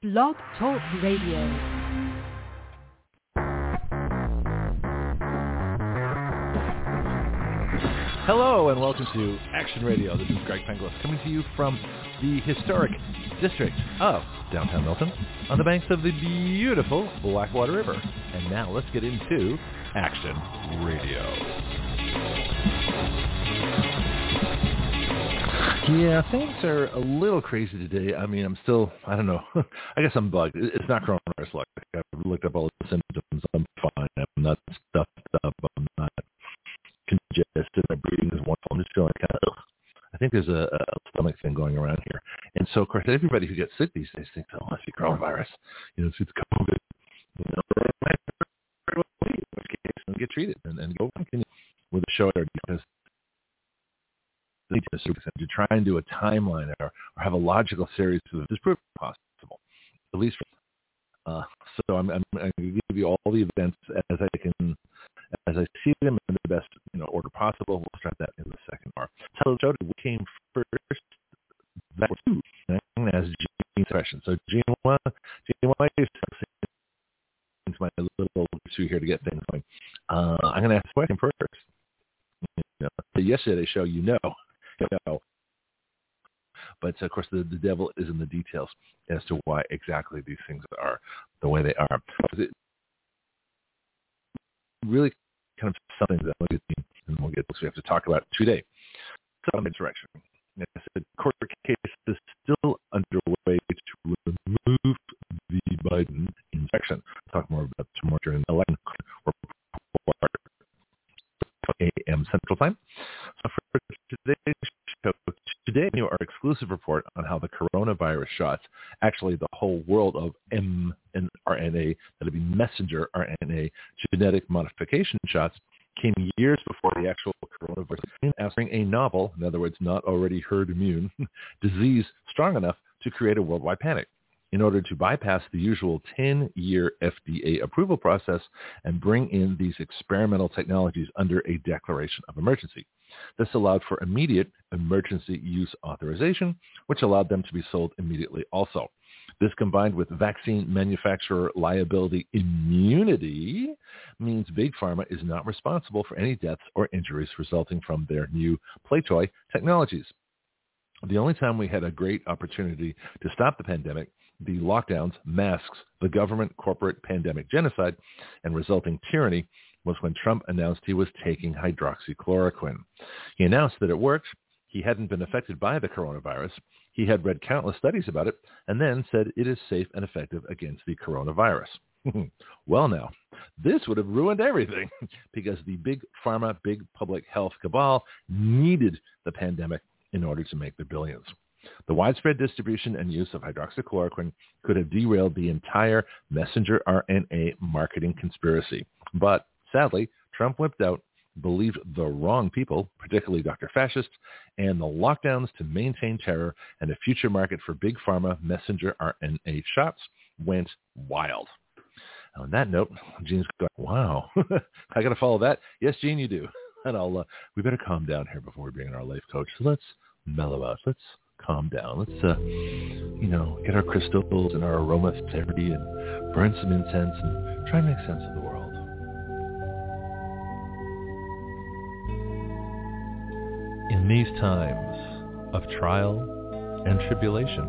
Blog Talk Radio. Hello and welcome to Action Radio. This is Greg Penglis coming to you from the historic district of downtown Milton on the banks of the beautiful Blackwater River. And now let's get into Action Radio. Yeah, things are a little crazy today. I mean, I don't know. I guess I'm bugged. It's not coronavirus luck. I've looked up all the symptoms. I'm fine. I'm not stuffed up. I'm not congested. My breathing is wonderful. I'm just feeling kind of, I think there's a stomach thing going around here. And so, of course, everybody who gets sick these days thinks, oh, it must be coronavirus. It's COVID. In which case, get treated and go continue with the show because to try and do a timeline or have a logical series of this proof possible, at least. So I'm going to give you all the events as I see them in the best order possible. We'll start that in the second hour. So we came first. That was two as Gene's question. So Gene, why you start into my little issue here to get things going? I'm going to ask a question first. The yesterday's show, but of course the devil is in the details as to why exactly these things are the way they are. It really kind of something that we'll get we have to talk about today. So insurrection. As I said, court case is still underway to remove the Biden insurrection. We'll talk more about tomorrow during the 11 a.m. Central Time. So for today's show, today our exclusive report on how the coronavirus shots, actually the whole world of mRNA, that would be messenger RNA genetic modification shots, came years before the actual coronavirus, answering a novel, in other words, not already herd immune, disease strong enough to create a worldwide panic in order to bypass the usual 10-year FDA approval process and bring in these experimental technologies under a declaration of emergency. This allowed for immediate emergency use authorization, which allowed them to be sold immediately also. This, combined with vaccine manufacturer liability immunity, means Big Pharma is not responsible for any deaths or injuries resulting from their new play toy technologies. The only time we had a great opportunity to stop the pandemic, the lockdowns, masks, the government corporate pandemic genocide, and resulting tyranny was when Trump announced he was taking hydroxychloroquine. He announced that it worked. He hadn't been affected by the coronavirus. He had read countless studies about it, and then said it is safe and effective against the coronavirus. Well, now, this would have ruined everything because the big pharma, big public health cabal needed the pandemic in order to make their billions. The widespread distribution and use of hydroxychloroquine could have derailed the entire messenger RNA marketing conspiracy. But sadly, Trump whipped out, believed the wrong people, particularly Dr. Fascists, and the lockdowns to maintain terror, and a future market for big pharma messenger RNA shots went wild. On that note, Gene's going, wow, I got to follow that. Yes, Gene, you do. And we better calm down here before we bring in our life coach. So let's mellow out. Let's calm down. Let's, get our crystals and our aromatherapy and burn some incense and try and make sense of the world. In these times of trial and tribulation,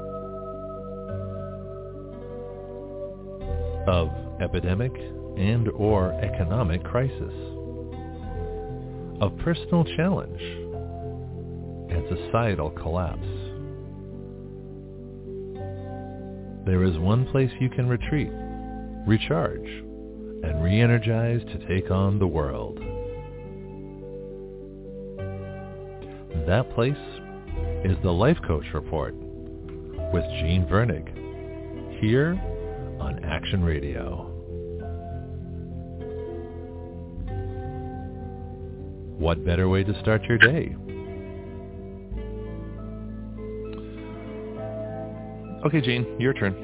of epidemic and or economic crisis, of personal challenge and societal collapse, there is one place you can retreat, recharge, and re-energize to take on the world. That place is the Life Coach Report with Gene Vernig, here on Action Radio. What better way to start your day? Okay, Gene, your turn.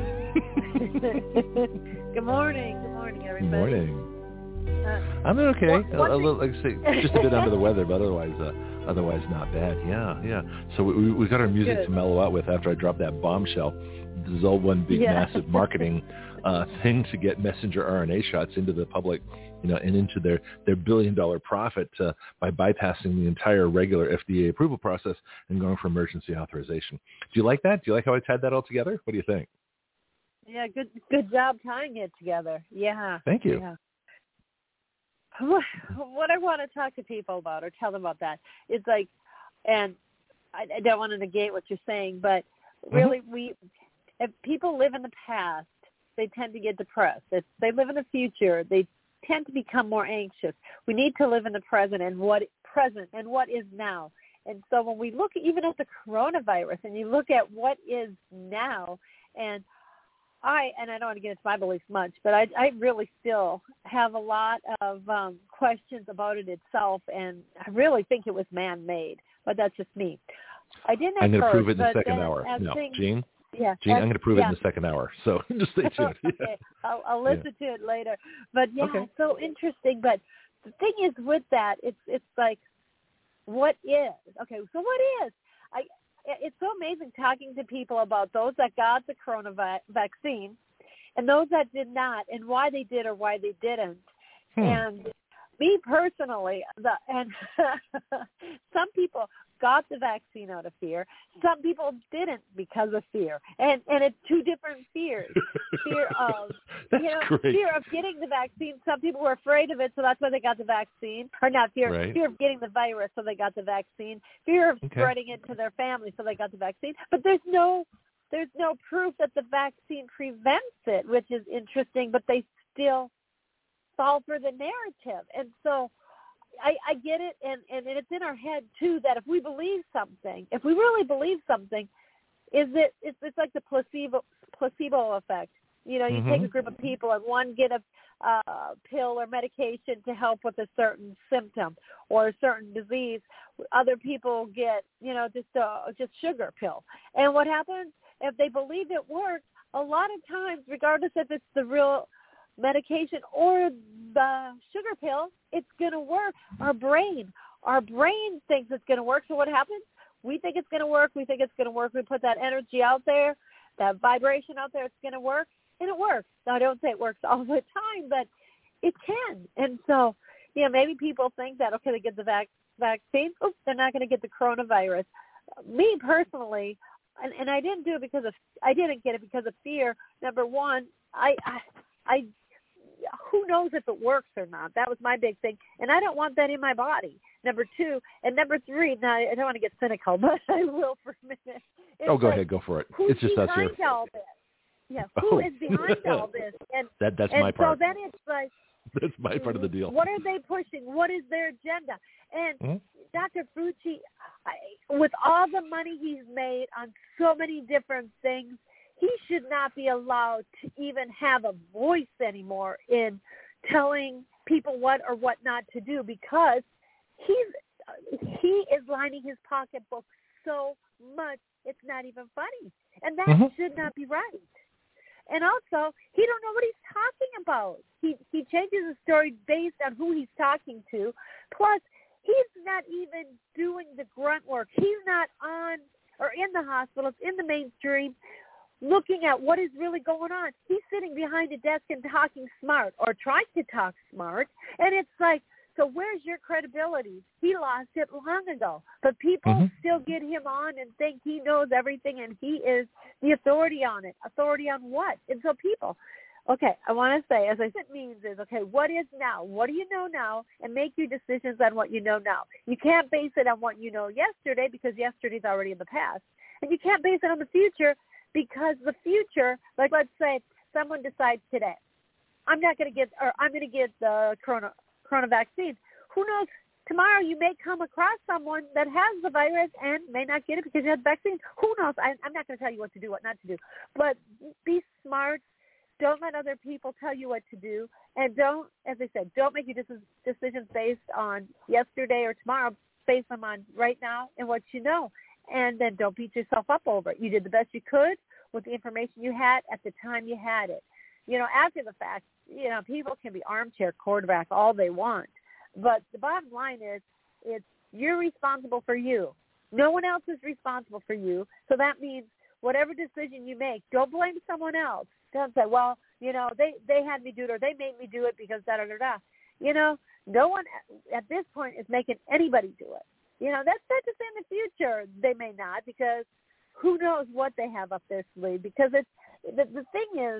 Good morning. Good morning, everybody. Good morning. I'm doing okay. A little, like I say, just a bit under the weather, but otherwise Otherwise, not bad. Yeah. So we got our music to mellow out with after I dropped that bombshell. This is all one big, massive marketing thing to get messenger RNA shots into the public, and into their $1 billion profit by bypassing the entire regular FDA approval process and going for emergency authorization. Do you like that? Do you like how I tied that all together? What do you think? Yeah, good job tying it together. Yeah. Thank you. Yeah. What I want to talk to people about or tell them about that is like, and I don't want to negate what you're saying, but really if people live in the past, they tend to get depressed. If they live in the future, they tend to become more anxious. We need to live in the present and what is now. And so when we look even at the coronavirus and you look at what is now, and I don't want to get into my beliefs much, but I really still have a lot of questions about it itself, and I really think it was man-made, but that's just me. I'm going to prove it in the second hour. No, Jean? Yeah. Gene, I'm going to prove it in the second hour, so just stay tuned. Okay, I'll listen to it later. But it's so interesting. But the thing is with that, it's like, what is? Okay, so what is? It's so amazing talking to people about those that got the coronavirus vaccine and those that did not and why they did or why they didn't. And me personally, some people got the vaccine out of fear. Some people didn't because of fear. And it's two different fears. Fear of fear of getting the vaccine. Some people were afraid of it, so that's why they got the vaccine. Or not fear, fear of getting the virus, so they got the vaccine. Fear of spreading it to their family, so they got the vaccine. But there's no proof that the vaccine prevents it, which is interesting, but they still fall for the narrative. And so I get it, and it's in our head, too, that if we believe something, if we really believe something, it's like the placebo effect. You take a group of people and one get a pill or medication to help with a certain symptom or a certain disease. Other people get, just sugar pill. And what happens, if they believe it works, a lot of times, regardless if it's the real medication or the sugar pill, it's going to work. Our brain thinks it's going to work. So what happens? We think it's going to work. We put that energy out there, that vibration out there. It's going to work, and it works. Now, I don't say it works all the time, but it can. And so, maybe people think that, okay, they get the vaccine. Oops, they're not going to get the coronavirus. Me personally, and I didn't do it I didn't get it because of fear. Number one, I who knows if it works or not? That was my big thing, and I don't want that in my body. Number two, and number three. Now I don't want to get cynical, but I will for a minute. Go ahead, go for it. It's just us here. Who's behind all this? Yeah, who is behind all this? And that's my part. So then it's like, that's my part of the deal. What are they pushing? What is their agenda? And Dr. Fauci, with all the money he's made on so many different things, he should not be allowed to even have a voice anymore in telling people what or what not to do, because he is lining his pocketbook so much it's not even funny. And that should not be right. And also, he don't know what he's talking about. He changes the story based on who he's talking to. Plus, he's not even doing the grunt work. He's not on or in the hospitals, in the mainstream, looking at what is really going on. He's sitting behind a desk and talking smart, or trying to talk smart. And it's like, so where's your credibility? He lost it long ago. But people still get him on and think he knows everything and he is the authority on it. Authority on what? And so people, okay, I want to say, as I said, it means is, okay, what is now? What do you know now? And make your decisions on what you know now. You can't base it on what you know yesterday, because yesterday's already in the past. And you can't base it on the future, because the future, like let's say someone decides today, I'm going to get the corona vaccine. Who knows? Tomorrow you may come across someone that has the virus and may not get it because you had the vaccine. Who knows? I'm not going to tell you what to do, what not to do. But be smart. Don't let other people tell you what to do. And don't, as I said, don't make your decisions based on yesterday or tomorrow, based on right now and what you know. And then don't beat yourself up over it. You did the best you could with the information you had at the time you had it. After the fact, people can be armchair quarterback all they want. But the bottom line is, You're responsible for you. No one else is responsible for you. So that means whatever decision you make, don't blame someone else. Don't say, well, they had me do it or they made me do it because da-da-da-da. No one at this point is making anybody do it. That's not to say in the future they may not, because who knows what they have up their sleeve. Because it's the thing is,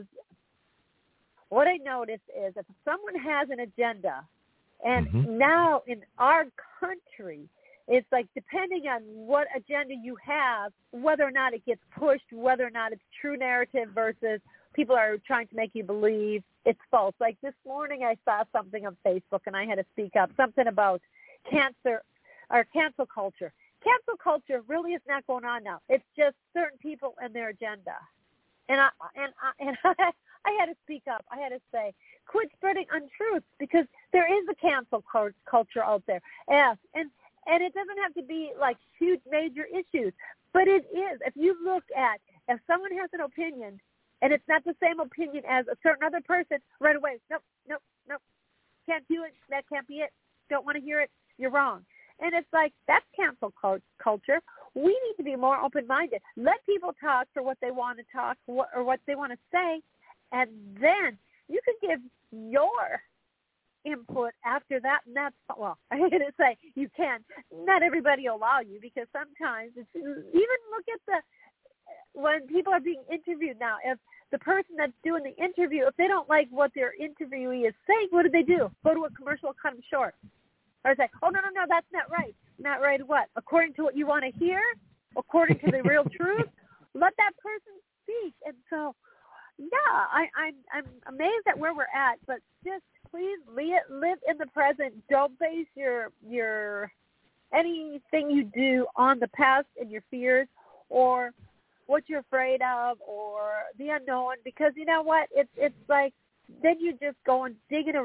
what I noticed is if someone has an agenda, and now in our country, it's like depending on what agenda you have, whether or not it gets pushed, whether or not it's true narrative versus people are trying to make you believe it's false. Like this morning I saw something on Facebook and I had to speak up, something about cancer or cancel culture. Cancel culture really is not going on now. It's just certain people and their agenda. And I had to speak up. I had to say, quit spreading untruths, because there is a cancel culture out there. And it doesn't have to be like huge major issues, but it is. If you look at, if someone has an opinion and it's not the same opinion as a certain other person, right away, nope, can't do it, that can't be it, don't want to hear it, you're wrong. And it's like, that's cancel culture. We need to be more open-minded. Let people talk for what they want to talk or what they want to say, and then you can give your input after that. And that's, well, I'm going to say you can. Not everybody will allow you, because sometimes it's, even look at when people are being interviewed now, if the person that's doing the interview, if they don't like what their interviewee is saying, what do? Go to a commercial, cut them short. Or say, oh, no, that's not right. Not right what? According to what you want to hear? According to the real truth? Let that person speak. And so, yeah, I'm amazed at where we're at, but just please live in the present. Don't base your anything you do on the past and your fears or what you're afraid of or the unknown, because you know what? It's like, then you just go and digging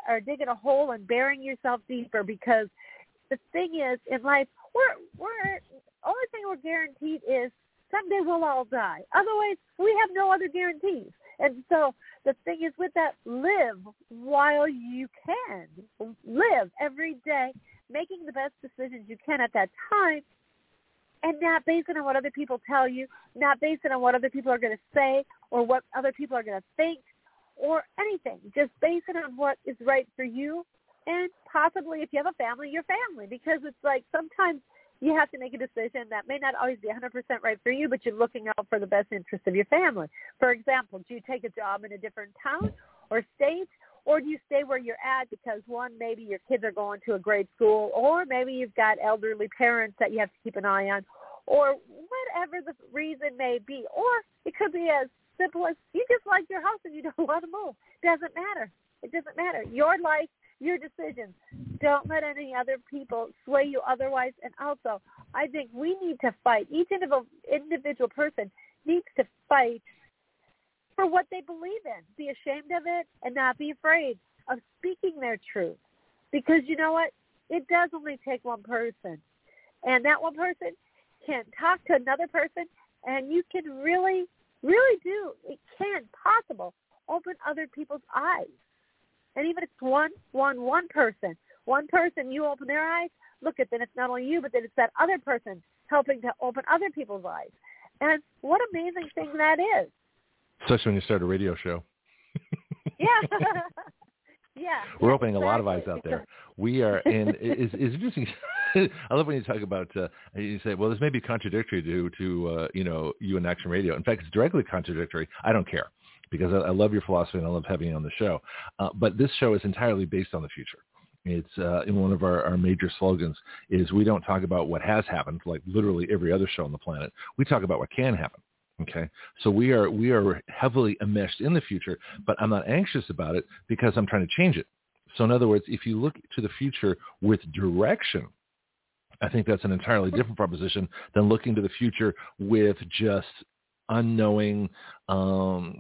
a hole and burying yourself deeper, because the thing is, in life, we're only thing we're guaranteed is someday we'll all die. Otherwise, we have no other guarantees. And so the thing is with that, live while you can. Live every day, making the best decisions you can at that time, and not based on what other people tell you, not based on what other people are going to say or what other people are going to think, or anything. Just base it on what is right for you, and possibly if you have a family, your family, because it's like sometimes you have to make a decision that may not always be 100% right for you, but you're looking out for the best interest of your family. For example, do you take a job in a different town or state, or do you stay where you're at because, one, maybe your kids are going to a grade school, or maybe you've got elderly parents that you have to keep an eye on, or whatever the reason may be. Or it could be as simple as you just like your house and you don't want to move. Doesn't matter. It doesn't matter. Your life, your decisions. Don't let any other people sway you otherwise. And also, I think we need to fight. Each individual person needs to fight for what they believe in. Be ashamed of it and not be afraid of speaking their truth. Because you know what? It does only take one person. And that one person can talk to another person, and you can really do. It can possible open other people's eyes. And even if it's one person, you open their eyes, look at, then it's not only you, but then it's that other person helping to open other people's eyes. And what amazing thing that is. Especially when you start a radio show. Yeah. Yeah. We're opening a lot of eyes out there. We are, and it's interesting. I love when you talk about, you say, well, this may be contradictory to you and Action Radio. In fact, it's directly contradictory. I don't care, because I love your philosophy and I love having you on the show. But this show is entirely based on the future. It's in one of our major slogans is we don't talk about what has happened, like literally every other show on the planet. We talk about what can happen. Okay, so we are heavily enmeshed in the future, but I'm not anxious about it because I'm trying to change it. So in other words, if you look to the future with direction, I think that's an entirely different proposition than looking to the future with just unknowing, I'm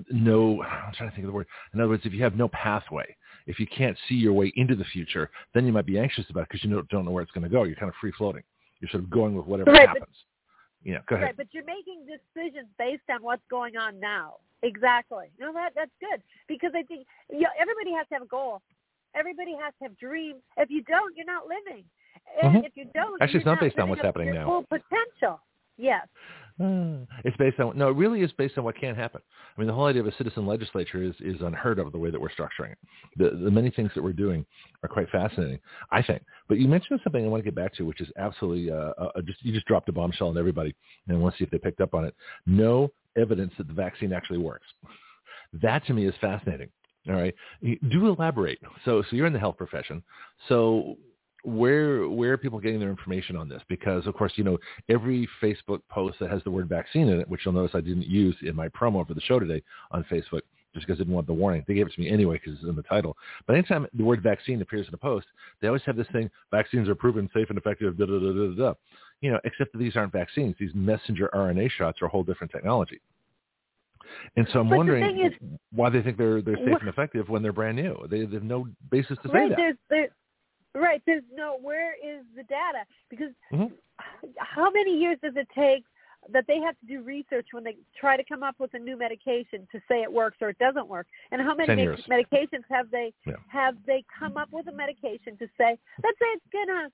trying to think of the word. In other words, if you have no pathway, if you can't see your way into the future, then you might be anxious about it because you don't know where it's going to go. You're kind of free floating. You're sort of going with whatever happens. Yeah, go ahead. Right, but you're making decisions based on what's going on now. Exactly. That's good, because I think everybody has to have a goal. Everybody has to have dreams. If you don't, you're not living. And if you don't, actually, it's not based on living what's up to happening your now. full potential. Yes. It's based on it really is based on what can happen. I mean, the whole idea of a citizen legislature is unheard of the way that we're structuring it. The many things that we're doing are quite fascinating, I think. But you mentioned something I want to get back to, which is absolutely you just dropped a bombshell on everybody, and I want to see if they picked up on it. No evidence that the vaccine actually works. That to me is fascinating. All right, do elaborate. So you're in the health profession, so. Where are people getting their information on this? Because, of course, every Facebook post that has the word vaccine in it, which you'll notice I didn't use in my promo for the show today on Facebook just because I didn't want the warning. They gave it to me anyway because it's in the title. But anytime the word vaccine appears in a post, they always have this thing, vaccines are proven safe and effective, da-da-da-da-da. Except that these aren't vaccines. These messenger RNA shots are a whole different technology. And so I'm wondering why they think they're safe and effective when they're brand new. They have no basis to say that. Right. There's where is the data? Because how many years does it take that they have to do research when they try to come up with a new medication to say it works or it doesn't work? And how many medications have they come up with a medication to say, let's say it's gonna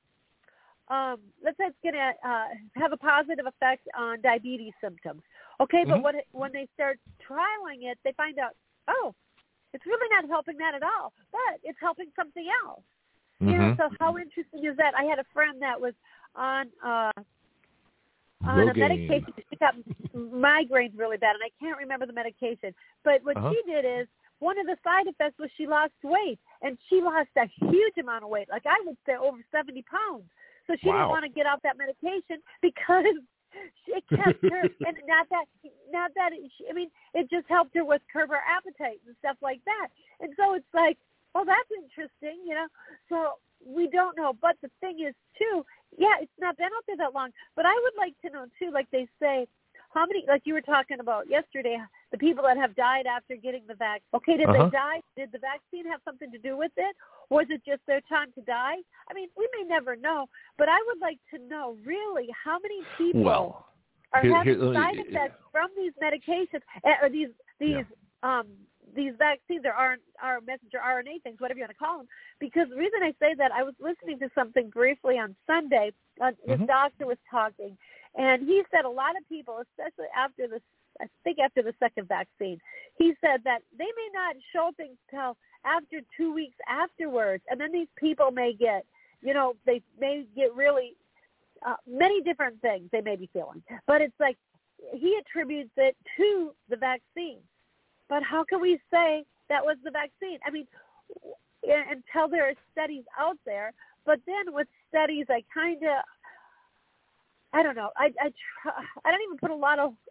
have a positive effect on diabetes symptoms. Okay, but when they start trialing it, they find out, it's really not helping that at all, but it's helping something else. So how interesting is that? I had a friend that was on a medication. She got migraines really bad, and I can't remember the medication. But what she did is, one of the side effects was she lost weight, and she lost a huge amount of weight. Like I would say over 70 pounds. So she didn't want to get off that medication because it kept her, and it just helped her with curb her appetite and stuff like that. And so it's like, well, that's interesting, So we don't know. But the thing is, too, it's not been out there that long. But I would like to know, too, like they say, how many, like you were talking about yesterday, the people that have died after getting the vaccine. Okay, did they die? Did the vaccine have something to do with it? Was it just their time to die? I mean, we may never know. But I would like to know, really, how many people are having side effects from these medications, or these vaccines or messenger RNA things, whatever you want to call them. Because the reason I say that, I was listening to something briefly on Sunday. This doctor was talking, and he said a lot of people, especially after the second vaccine, he said that they may not show things till after 2 weeks afterwards, and then these people may get, they may get really many different things they may be feeling. But it's like he attributes it to the vaccine. But how can we say that was the vaccine? I mean, until there are studies out there. But then with studies, I don't know. I don't even put a lot of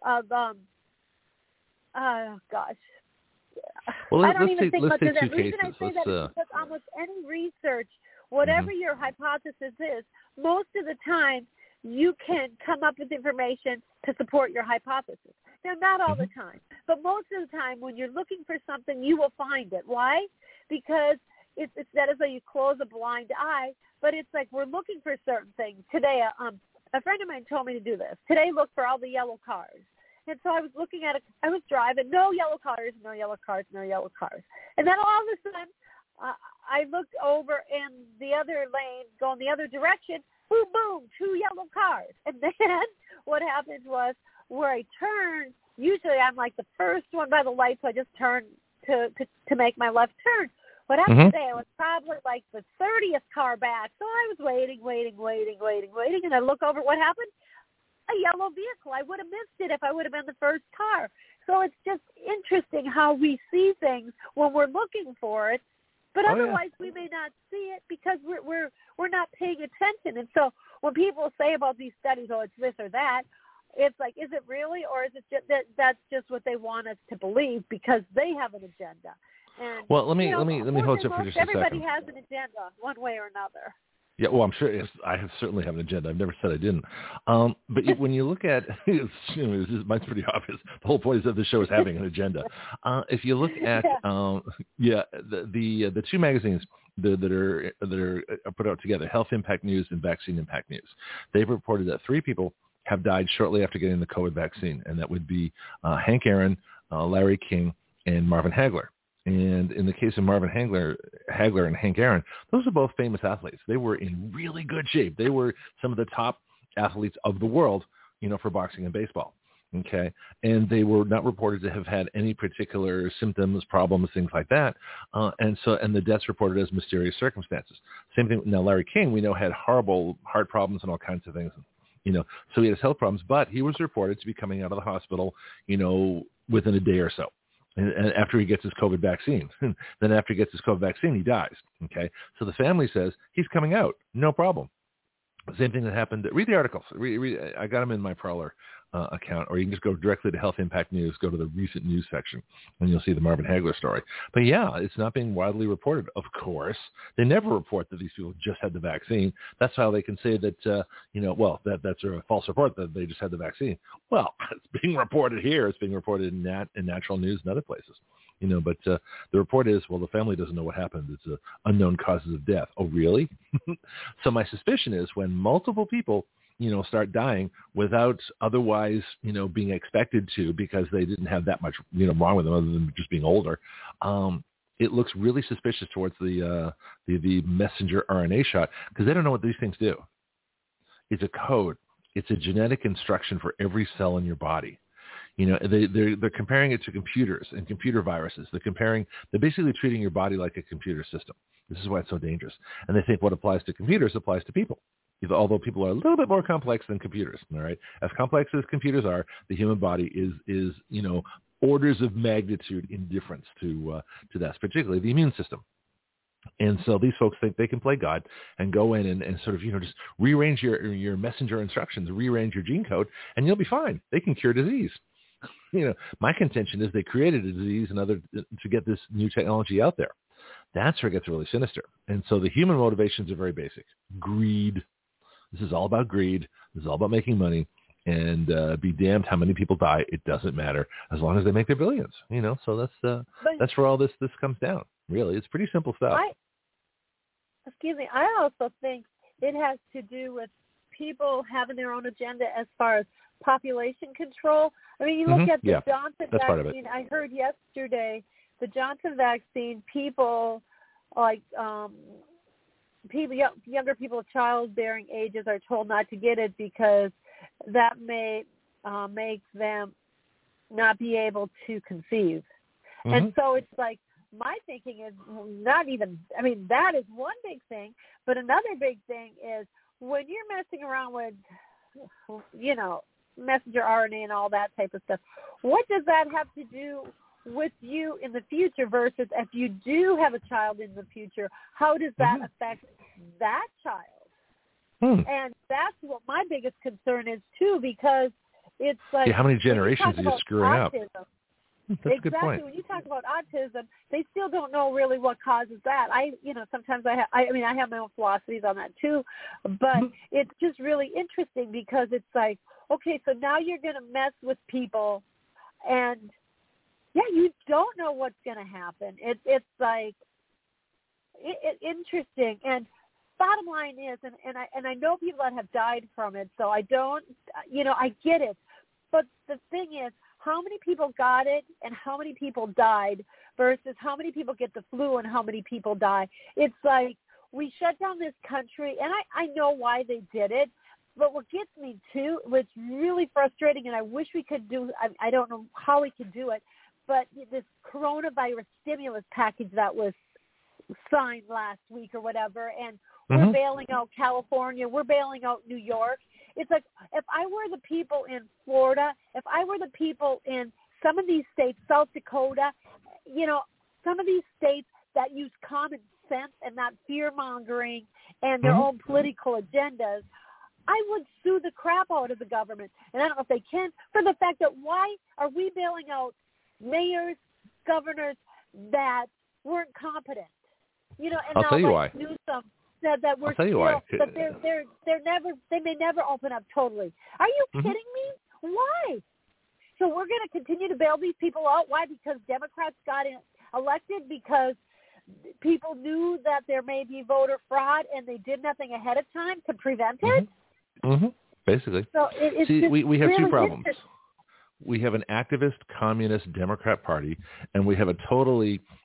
Well, I don't even think much of that. The reason I say that is because almost any research, whatever your hypothesis is, most of the time you can come up with information to support your hypothesis. Now, not all the time, but most of the time when you're looking for something, you will find it. Why? Because it's not as though you close a blind eye, but it's like we're looking for certain things. Today, a friend of mine told me to do this. Today, look for all the yellow cars. And so I was looking at it. I was driving, no yellow cars, no yellow cars, no yellow cars. And then all of a sudden, I looked over in the other lane, going the other direction, boom, boom, 2 yellow cars. And then what happened was, where I turned, usually I'm like the first one by the light, so I just turned to make my left turn. What happened today, I was probably like the 30th car back, so I was waiting, and I look over, what happened? A yellow vehicle. I would have missed it if I would have been the first car. So it's just interesting how we see things when we're looking for it, but otherwise we may not see it because we're not paying attention. And so when people say about these studies, it's this or that, it's like, is it really, or is it just that's just what they want us to believe because they have an agenda? And, well, let me hold you for just a second. Everybody has an agenda, one way or another. Yeah, well, I'm sure I certainly have an agenda. I've never said I didn't. But when you look at, mine's pretty obvious. The whole point of the show is having an agenda. If you look at, the two magazines that are put out together, Health Impact News and Vaccine Impact News, they've reported that 3 people have died shortly after getting the COVID vaccine, and that would be Hank Aaron, Larry King, and Marvin Hagler. And in the case of Marvin Hagler and Hank Aaron, those are both famous athletes. They were in really good shape. They were some of the top athletes of the world, for boxing and baseball. Okay. And they were not reported to have had any particular symptoms, problems, things like that. And the deaths reported as mysterious circumstances. Same thing. Now, Larry King, we know, had horrible heart problems and all kinds of things. So he had his health problems, but he was reported to be coming out of the hospital, within a day or so. And after he gets his COVID vaccine. Then after he gets his COVID vaccine, he dies. Okay. So the family says he's coming out. No problem. Same thing that happened. Read the articles. I got them in my Prowler account, or you can just go directly to Health Impact News, go to the recent news section, and you'll see the Marvin Hagler story. But yeah, it's not being widely reported. Of course, they never report that these people just had the vaccine. That's how they can say that, that's a false report that they just had the vaccine. Well, it's being reported here. It's being reported in Natural News and other places. But the report is, well, the family doesn't know what happened. It's unknown causes of death. Oh, really? So my suspicion is when multiple people, start dying without otherwise, being expected to, because they didn't have that much, wrong with them other than just being older. It looks really suspicious towards the messenger RNA shot, because they don't know what these things do. It's a code. It's a genetic instruction for every cell in your body. They're comparing it to computers and computer viruses. They're basically treating your body like a computer system. This is why it's so dangerous. And they think what applies to computers applies to people, although people are a little bit more complex than computers. All right, as complex as computers are, the human body is orders of magnitude in difference to that, particularly the immune system. And so these folks think they can play God and go in and sort of, just rearrange your messenger instructions, rearrange your gene code, and you'll be fine. They can cure disease. My contention is they created a disease to get this new technology out there. That's where it gets really sinister. And so the human motivations are very basic. Greed. This is all about greed. This is all about making money. And be damned how many people die. It doesn't matter as long as they make their billions. So that's where all this comes down. Really, it's pretty simple stuff. I also think it has to do with people having their own agenda as far as population control. I mean, you look at the Johnson vaccine. I heard yesterday the Johnson vaccine, people like younger people of childbearing ages are told not to get it because that may make them not be able to conceive. Mm-hmm. And so it's like, my thinking is that is one big thing, but another big thing is when you're messing around with, messenger RNA and all that type of stuff, what does that have to do with you in the future versus if you do have a child in the future, how does that affect that child? And that's what my biggest concern is too, because it's like, how many generations are you screwing up? That's a good point. When you talk about autism, they still don't know really what causes that. Sometimes I have my own philosophies on that too, but it's just really interesting because it's like, okay, so now you're going to mess with people, and you don't know what's going to happen. It's like it's interesting. And bottom line is, and I know people that have died from it, so I don't, I get it. But the thing is, how many people got it and how many people died versus how many people get the flu and how many people die. It's like we shut down this country, and I know why they did it, but what gets me too, what's really frustrating, and I wish we could do, I don't know how we could do it, but this coronavirus stimulus package that was signed last week or whatever, and we're bailing out California, we're bailing out New York. It's like, if I were the people in Florida, if I were the people in some of these states, South Dakota, some of these states that use common sense and not fear-mongering and their own political agendas, I would sue the crap out of the government. And I don't know if they can, for the fact that why are we bailing out mayors, governors that weren't competent? And I'll tell you why. Newsom said that we're still, but they may never open up totally. Are you kidding me? Why? So we're going to continue to bail these people out. Why? Because Democrats got elected because people knew that there may be voter fraud and they did nothing ahead of time to prevent it? Basically. So we have really two problems. We have an activist communist Democrat party, and we have a totally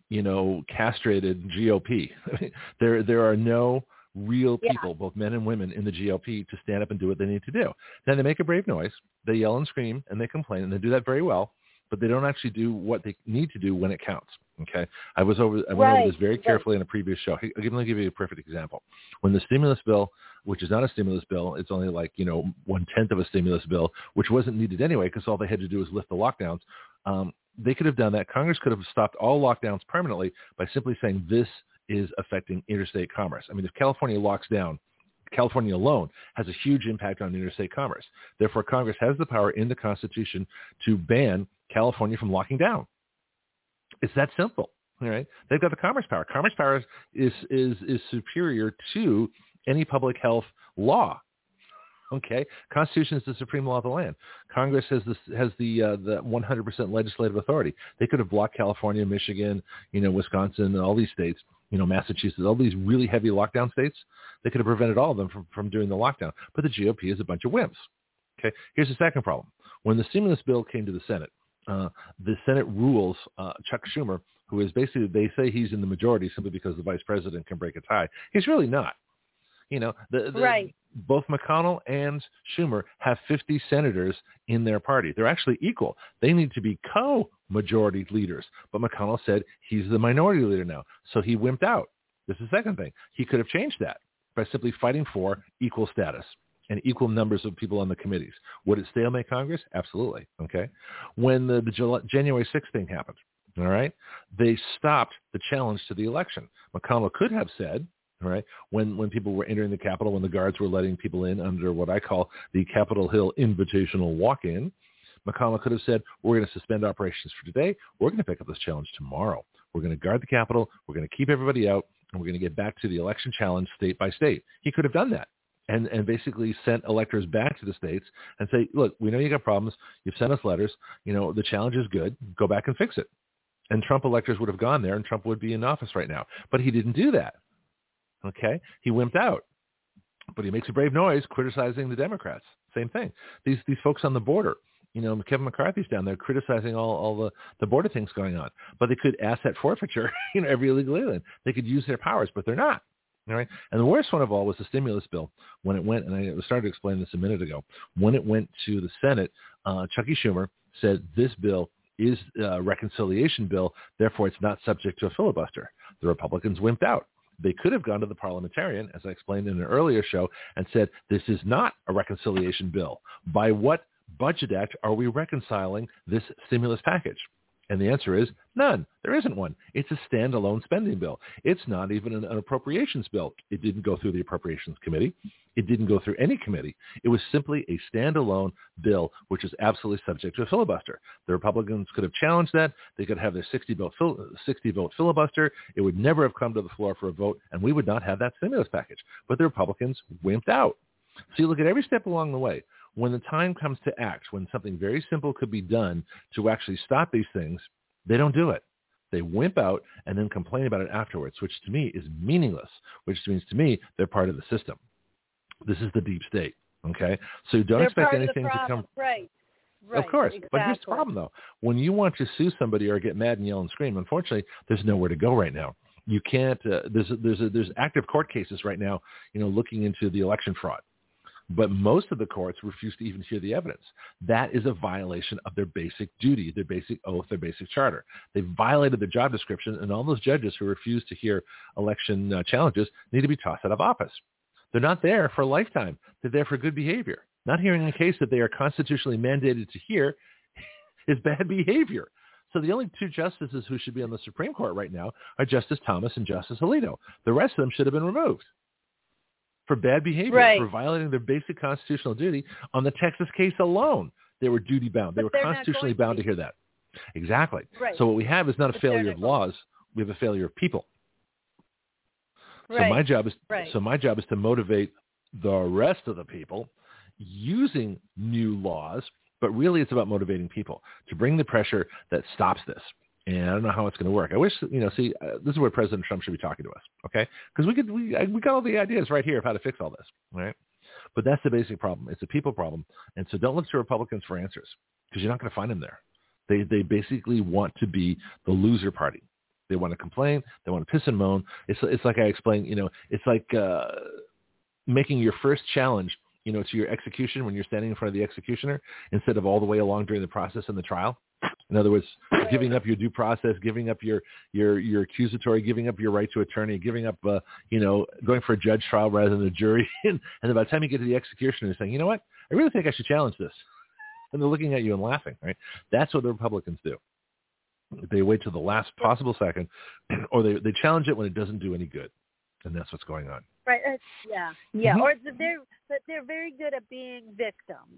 castrated GOP. There are no real people, both men and women, in the GOP to stand up and do what they need to do. Then they make a brave noise, they yell and scream, and they complain, and they do that very well, but they don't actually do what they need to do when it counts. Okay, I went over this very carefully in a previous show. Let me give you a perfect example. When the stimulus bill, which is not a stimulus bill, it's only 1/10 of a stimulus bill, which wasn't needed anyway because all they had to do was lift the lockdowns. They could have done that. Congress could have stopped all lockdowns permanently by simply saying this is affecting interstate commerce. I mean, if California locks down, California alone has a huge impact on interstate commerce. Therefore, Congress has the power in the Constitution to ban California from locking down. It's that simple. All right, they've got the commerce power. Commerce power is superior to any public health law. Okay, Constitution is the supreme law of the land. Congress has the 100% legislative authority. They could have blocked California, Michigan, Wisconsin, and all these states, Massachusetts, all these really heavy lockdown states. They could have prevented all of them from doing the lockdown. But the GOP is a bunch of wimps. Okay, here's the second problem. When the stimulus bill came to the Senate rules Chuck Schumer, who is basically, they say he's in the majority simply because the vice president can break a tie. He's really not. Right. Both McConnell and Schumer have 50 senators in their party. They're actually equal. They need to be co-majority leaders. But McConnell said he's the minority leader now. So he wimped out. This is the second thing. He could have changed that by simply fighting for equal status and equal numbers of people on the committees. Would it stalemate Congress? Absolutely. Okay. When the January 6th thing happened, all right, they stopped the challenge to the election. McConnell could have said, all right, when people were entering the Capitol, when the guards were letting people in under what I call the Capitol Hill invitational walk-in, McConnell could have said, we're going to suspend operations for today. We're going to pick up this challenge tomorrow. We're going to guard the Capitol. We're going to keep everybody out, and we're going to get back to the election challenge state by state. He could have done that and basically sent electors back to the states and say, look, we know you got problems. You've sent us letters. The challenge is good. Go back and fix it. And Trump electors would have gone there, and Trump would be in office right now. But he didn't do that. Okay, he wimped out, but he makes a brave noise criticizing the Democrats. Same thing. These folks on the border, Kevin McCarthy's down there criticizing all the border things going on. But they could asset forfeiture, every illegal alien. They could use their powers, but they're not. All right. And the worst one of all was the stimulus bill when it went. And I started to explain this a minute ago. When it went to the Senate, Chucky Schumer said this bill is a reconciliation bill. Therefore, it's not subject to a filibuster. The Republicans wimped out. They could have gone to the parliamentarian, as I explained in an earlier show, and said, this is not a reconciliation bill. By what budget act are we reconciling this stimulus package? And the answer is none. There isn't one. It's a standalone spending bill. It's not even an appropriations bill. It didn't go through the Appropriations Committee. It didn't go through any committee. It was simply a standalone bill, which is absolutely subject to a filibuster. The Republicans could have challenged that. They could have their 60-vote filibuster. It would never have come to the floor for a vote, and we would not have that stimulus package. But the Republicans wimped out. So you look at every step along the way. When the time comes to act, when something very simple could be done to actually stop these things, they don't do it. They wimp out and then complain about it afterwards, which to me is meaningless, which means to me they're part of the system. This is the deep state, okay? So don't expect anything to come. Right. Of course. Exactly. But here's the problem, though. When you want to sue somebody or get mad and yell and scream, unfortunately, there's nowhere to go right now. You can't. There's active court cases right now, looking into the election fraud. But most of the courts refuse to even hear the evidence. That is a violation of their basic duty, their basic oath, their basic charter. They violated their job description, and all those judges who refuse to hear election challenges need to be tossed out of office. They're not there for a lifetime. They're there for good behavior. Not hearing a case that they are constitutionally mandated to hear is bad behavior. So the only two justices who should be on the Supreme Court right now are Justice Thomas and Justice Alito. The rest of them should have been removed for bad behavior, right, for violating their basic constitutional duty. On the Texas case alone, they were duty bound. They were constitutionally bound to hear that. Exactly. Right. So what we have is not a failure of laws. We have a failure of people. Right. So my job is to motivate the rest of the people using new laws, but really it's about motivating people to bring the pressure that stops this. And I don't know how it's going to work. I wish, this is where President Trump should be talking to us, okay? Because we got all the ideas right here of how to fix all this, right? But that's the basic problem. It's a people problem. And so don't look to Republicans for answers because you're not going to find them there. They basically want to be the loser party. They want to complain. They want to piss and moan. It's like I explained, it's like making your first challenge, to your execution when you're standing in front of the executioner instead of all the way along during the process in the trial. In other words, giving up your due process, giving up your accusatory, giving up your right to attorney, giving up, going for a judge trial rather than a jury. And by the time you get to the executioner, you're saying, you know what? I really think I should challenge this. And they're looking at you and laughing, right? That's what the Republicans do. They wait till the last possible second, or they challenge it when it doesn't do any good. And that's what's going on. Right. Yeah. Mm-hmm. Or they're very good at being victims,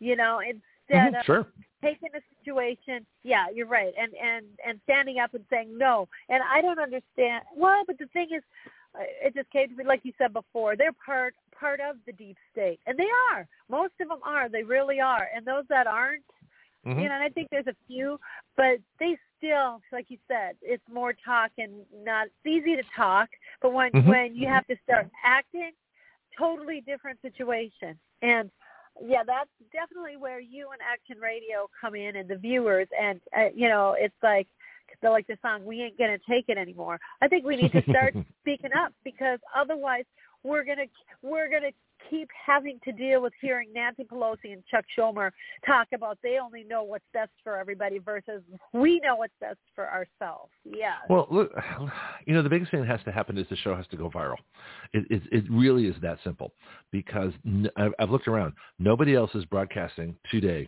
instead of taking a situation. Yeah, you're right. And standing up and saying no. And I don't understand. Well, but the thing is, it just came to me, like you said before, they're part of the deep state. And they are. Most of them are. They really are. And those that aren't, and I think there's a few, but they still, like you said, it's more talk and not, it's easy to talk, but when you have to start acting, totally different situation. And yeah, that's definitely where you and Action Radio come in and the viewers. And, it's like, they're like the song, we ain't going to take it anymore. I think we need to start speaking up, because otherwise we're going to keep having to deal with hearing Nancy Pelosi and Chuck Schumer talk about they only know what's best for everybody versus we know what's best for ourselves. Yeah. Well, look, the biggest thing that has to happen is the show has to go viral. It really is that simple, because I've looked around. Nobody else is broadcasting today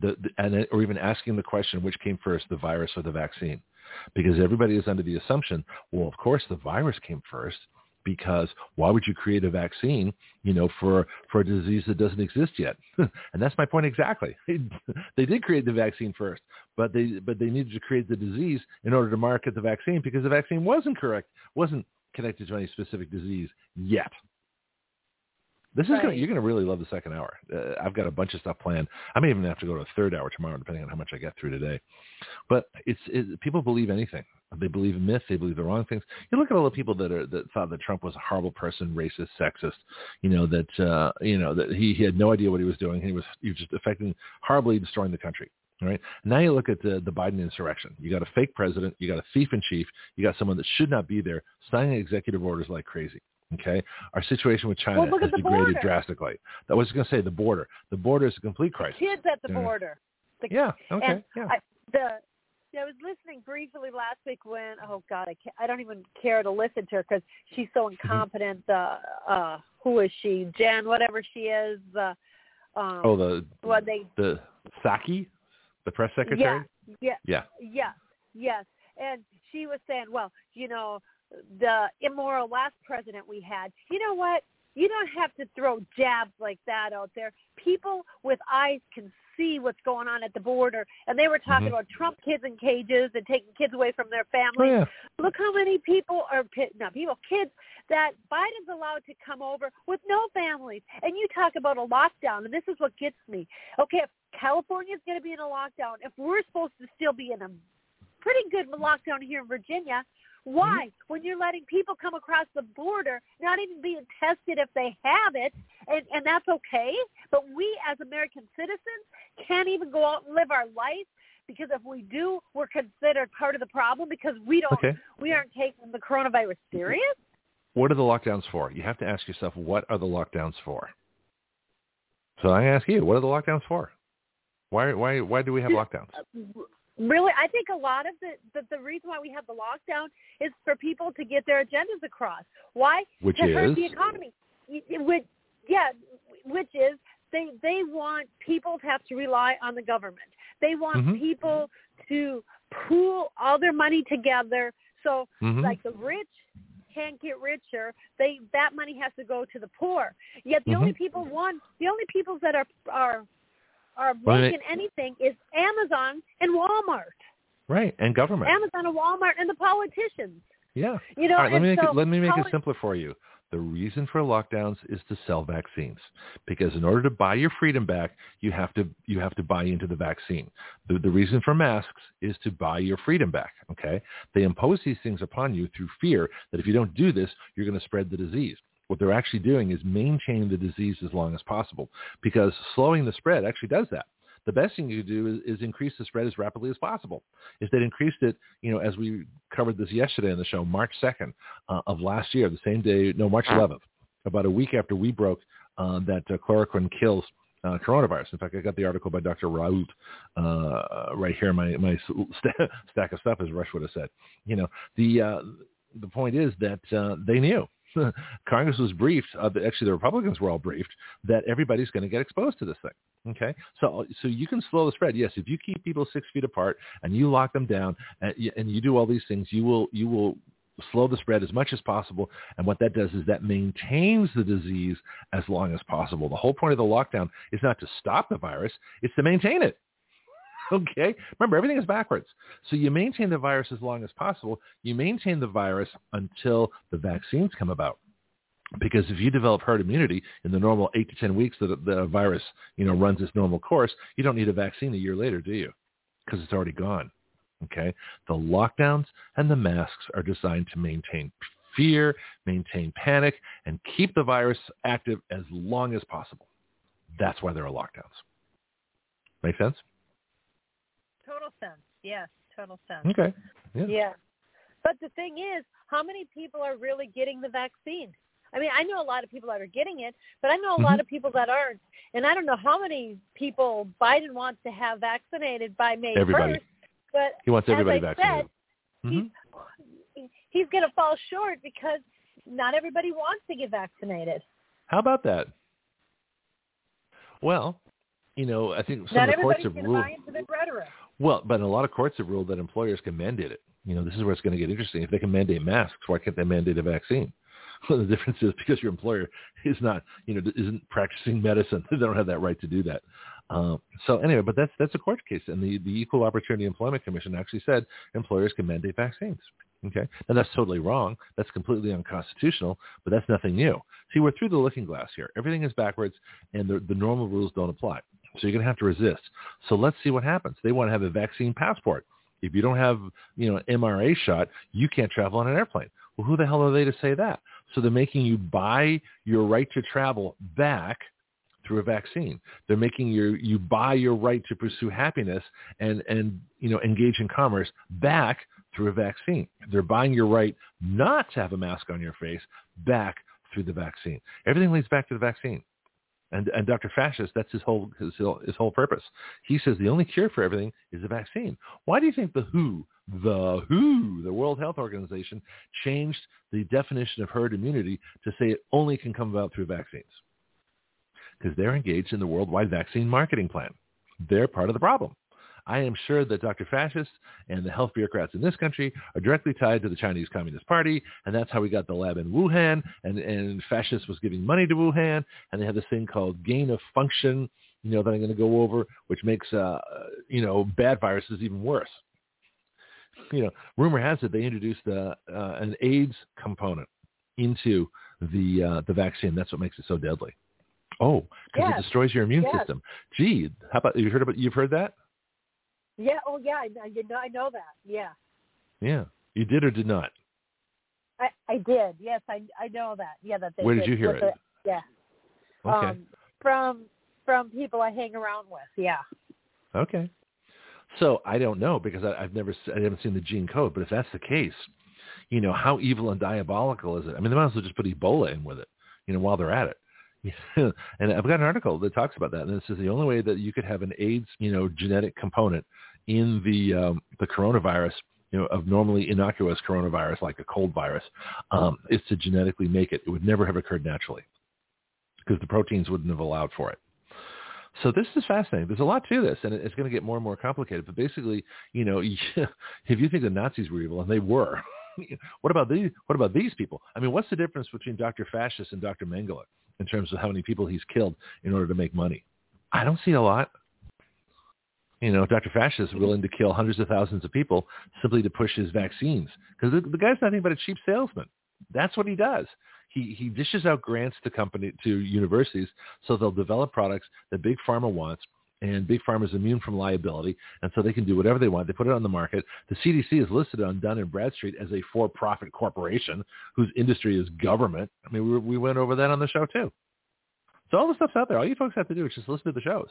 or even asking the question, which came first, the virus or the vaccine? Because everybody is under the assumption, well, of course the virus came first, because why would you create a vaccine, for a disease that doesn't exist yet? And that's my point exactly. They did create the vaccine first, but they needed to create the disease in order to market the vaccine, because the vaccine wasn't connected to any specific disease yet. This is you're going to really love the second hour. I've got a bunch of stuff planned. I may even have to go to a third hour tomorrow, depending on how much I get through today. But people believe anything. They believe in myth. They believe the wrong things. You look at all the people that thought that Trump was a horrible person, racist, sexist. That he had no idea what he was doing. He was just horribly destroying the country. All right. Now you look at the Biden insurrection. You got a fake president. You got a thief in chief. You got someone that should not be there signing executive orders like crazy. Okay, our situation with China has degraded drastically. I was going to say the border. The border is a complete crisis. Kids at the border. Okay. And yeah. I was listening briefly last week when, I don't even care to listen to her because she's so incompetent. Who is she? Jen, whatever she is. The Psaki, the press secretary. Yes. And she was saying, the immoral last president we had, you know what? You don't have to throw jabs like that out there. People with eyes can see what's going on at the border. And they were talking about Trump kids in cages and taking kids away from their families. Oh, yeah. Look how many kids that Biden's allowed to come over with no families. And you talk about a lockdown, and this is what gets me. Okay, if California's going to be in a lockdown, if we're supposed to still be in a pretty good lockdown here in Virginia, why? When you're letting people come across the border, not even being tested if they have it, and that's okay, but we as American citizens can't even go out and live our life, because if we do, we're considered part of the problem because we aren't taking the coronavirus serious? What are the lockdowns for? You have to ask yourself, what are the lockdowns for? So I ask you, what are the lockdowns for? Why do we have lockdowns? Really, I think a lot of the reason why we have the lockdown is for people to get their agendas across. Why? Which to is? Hurt the economy. Which is they want people to have to rely on the government. They want people to pool all their money together. So like the rich can't get richer. That money has to go to the poor. Yet the only people that are making anything is Amazon and Walmart. Right, and government. Amazon and Walmart and the politicians. Yeah. All right, let me make it simpler for you. The reason for lockdowns is to sell vaccines, because in order to buy your freedom back, you have to buy into the vaccine. The reason for masks is to buy your freedom back. Okay, they impose these things upon you through fear that if you don't do this, you're going to spread the disease. What they're actually doing is maintaining the disease as long as possible, because slowing the spread actually does that. the best thing you could do is increase the spread as rapidly as possible. If they'd increased it, as we covered this yesterday on the show, March 2nd of last year, the same day, March 11th, about a week after we broke that chloroquine kills coronavirus. In fact, I got the article by Dr. Raoult right here in my stack of stuff, as Rush would have said. The point is that they knew. Congress was briefed. Actually, the Republicans were all briefed that everybody's going to get exposed to this thing. Okay, so you can slow the spread. Yes, if you keep people 6 feet apart and you lock them down and you do all these things, you will slow the spread as much as possible. And what that does is that maintains the disease as long as possible. The whole point of the lockdown is not to stop the virus; it's to maintain it. Okay? Remember, everything is backwards. So you maintain the virus as long as possible. You maintain the virus until the vaccines come about. Because if you develop herd immunity in the normal 8 to 10 weeks that the virus, runs its normal course, you don't need a vaccine a year later, do you? Because it's already gone. Okay? The lockdowns and the masks are designed to maintain fear, maintain panic, and keep the virus active as long as possible. That's why there are lockdowns. Make sense? Total sense. Yes, total sense. Okay. Yeah. But the thing is, how many people are really getting the vaccine? I mean, I know a lot of people that are getting it, but I know a lot of people that aren't. And I don't know how many people Biden wants to have vaccinated by May 1st. But he wants everybody as I vaccinated. Said, he's going to fall short because not everybody wants to get vaccinated. How about that? Well, I think some of the courts have ruled. Buy into the rhetoric. Well, but a lot of courts have ruled that employers can mandate it. This is where it's going to get interesting. If they can mandate masks, why can't they mandate a vaccine? Well, the difference is because your employer is not, isn't practicing medicine. They don't have that right to do that. So anyway, but that's a court case, and the Equal Opportunity Employment Commission actually said employers can mandate vaccines. Okay, and that's totally wrong. That's completely unconstitutional, but that's nothing new. See, we're through the looking glass here. Everything is backwards, and the normal rules don't apply. So you're going to have to resist. So let's see what happens. They want to have a vaccine passport. If you don't have, an mRNA shot, you can't travel on an airplane. Well, who the hell are they to say that? So they're making you buy your right to travel back through a vaccine. They're making you buy your right to pursue happiness and engage in commerce back through a vaccine. They're buying your right not to have a mask on your face back through the vaccine. Everything leads back to the vaccine. And Dr. Fascist, that's his whole purpose. He says the only cure for everything is a vaccine. Why do you think the World Health Organization, changed the definition of herd immunity to say it only can come about through vaccines? Because they're engaged in the worldwide vaccine marketing plan. They're part of the problem. I am sure that Dr. Fascist and the health bureaucrats in this country are directly tied to the Chinese Communist Party, and that's how we got the lab in Wuhan, and Fascist was giving money to Wuhan, and they have this thing called gain of function, that I'm going to go over, which makes, bad viruses even worse. Rumor has it they introduced an AIDS component into the vaccine. That's what makes it so deadly. Oh, because it destroys your immune system. Gee, how about you've heard that? Yeah. Oh, yeah. I know that. Yeah. Yeah. You did or did not? I did. Yes, I know that. Yeah, that they. Where did you hear it? Yeah. Okay. From people I hang around with. Yeah. Okay. So I don't know because I haven't seen the gene code. But if that's the case, how evil and diabolical is it? I mean, they might as well just put Ebola in with it, while they're at it. And I've got an article that talks about that, and it says the only way that you could have an AIDS, genetic component in the coronavirus, of normally innocuous coronavirus like a cold virus, is to genetically make it. It would never have occurred naturally because the proteins wouldn't have allowed for it. So this is fascinating. There's a lot to this, and it's going to get more and more complicated. But basically, if you think the Nazis were evil, and they were, what about these people? I mean, what's the difference between Dr. Fascist and Dr. Mengele in terms of how many people he's killed in order to make money? I don't see a lot. Dr. Fascist is willing to kill hundreds of thousands of people simply to push his vaccines because the guy's nothing but a cheap salesman. That's what he does. He dishes out grants to universities so they'll develop products that Big Pharma wants, and Big Pharma is immune from liability, and so they can do whatever they want. They put it on the market. The CDC is listed on Dun & Bradstreet as a for-profit corporation whose industry is government. I mean, we went over that on the show too. So all the stuff's out there. All you folks have to do is just listen to the shows.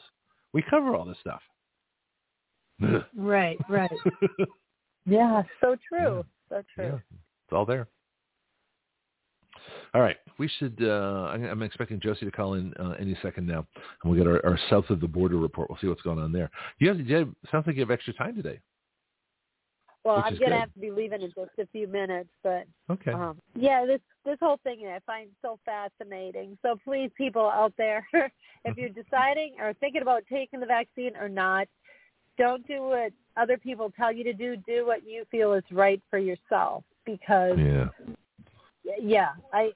We cover all this stuff. Right. Yeah, so true. Yeah. So true. Yeah. It's all there. All right. We should, I'm expecting Josie to call in any second now, and we'll get our south of the border report. We'll see what's going on there. Sounds like you have extra time today. Well, which I'm is going to good. have to be leaving in just a few minutes, but Okay. yeah, this whole thing I find so fascinating. So please, people out there, if you're deciding or thinking about taking the vaccine or not, don't do what other people tell you to do. Do what you feel is right for yourself, because I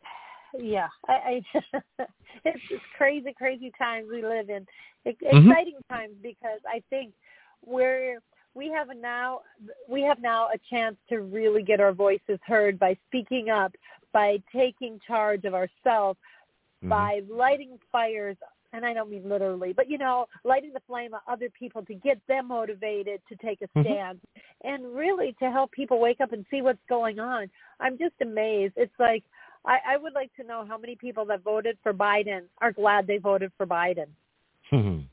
it's just crazy times we live in. Exciting times, because I think we have now a chance to really get our voices heard by speaking up, by taking charge of ourselves, by lighting fires. And I don't mean literally, but, lighting the flame of other people to get them motivated to take a stand and really to help people wake up and see what's going on. I'm just amazed. It's like, I would like to know how many people that voted for Biden are glad they voted for Biden. And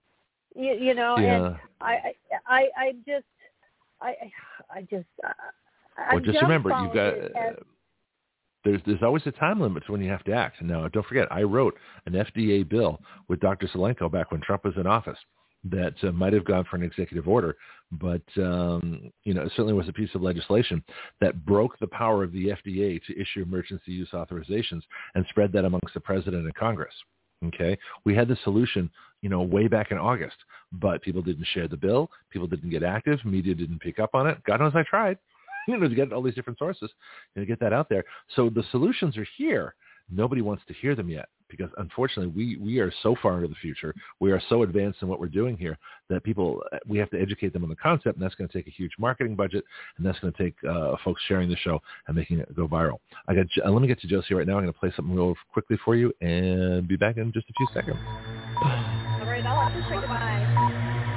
just remember, you've got... There's always a time limit to when you have to act. Now, don't forget, I wrote an FDA bill with Dr. Zelenko back when Trump was in office that might have gone for an executive order, but it certainly was a piece of legislation that broke the power of the FDA to issue emergency use authorizations and spread that amongst the president and Congress. Okay, we had the solution, way back in August, but people didn't share the bill. People didn't get active. Media didn't pick up on it. God knows I tried. To get all these different sources and get that out there. So the solutions are here. Nobody wants to hear them yet, because unfortunately we are so far into the future. We are so advanced in what we're doing here that we have to educate them on the concept, and that's going to take a huge marketing budget, and that's going to take folks sharing the show and making it go viral. Let me get to Josie right now. I'm going to play something real quickly for you and be back in just a few seconds. All right, I'll have to say goodbye.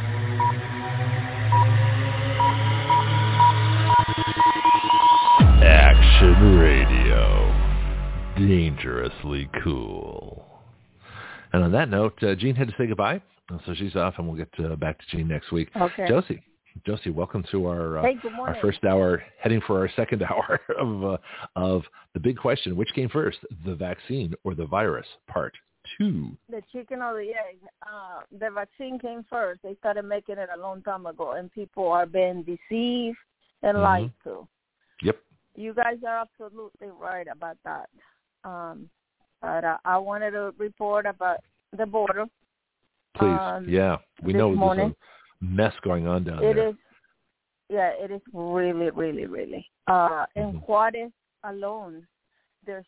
Action Radio. Dangerously cool. And on that note, Jean had to say goodbye, so she's off, and we'll get back to Jean next week. Okay. Josie, welcome to our our first hour, heading for our second hour of the big question: which came first, the vaccine or the virus? Part 2. The chicken or the egg? The vaccine came first. They started making it a long time ago, and people are being deceived and lied to. Yep. You guys are absolutely right about that. But I wanted to report about the border. Please, we know there's a mess going on down there. It is really, really, really. In Juarez alone, there's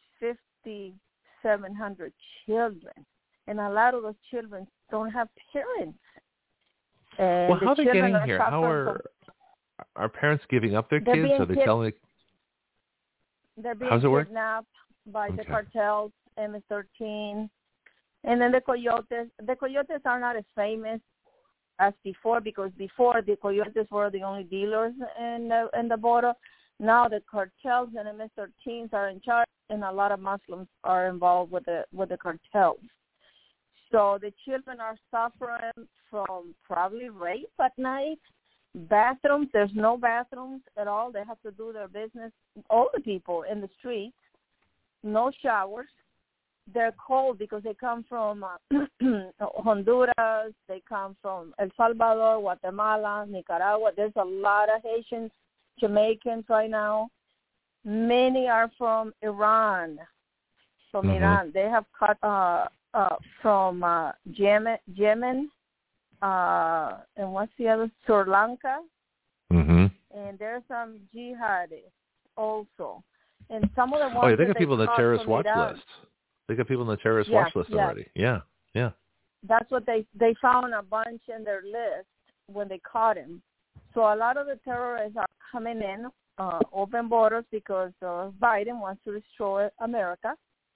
5,700 children, and a lot of those children don't have parents. And how are they getting here? How are parents giving up their kids? Are they telling? They're being kidnapped by the cartels, MS-13, and then the coyotes. The coyotes are not as famous as before, because before the coyotes were the only dealers in the border. Now the cartels and MS-13s are in charge, and a lot of Muslims are involved with the cartels. So the children are suffering from probably rape at night. Bathrooms, there's no bathrooms at all. They have to do their business. All the people in the streets, no showers. They're cold because they come from Honduras. They come from El Salvador, Guatemala, Nicaragua. There's a lot of Haitians, Jamaicans right now. Many are from Iran. Iran. They have cut from Yemen. And what's the other? Sri Lanka. And there's some jihadists also. And some of the ones they got people on the terrorist watch list. They got people on the terrorist watch list already. Yeah. That's what they found, a bunch in their list when they caught him. So a lot of the terrorists are coming in, open borders, because Biden wants to destroy America.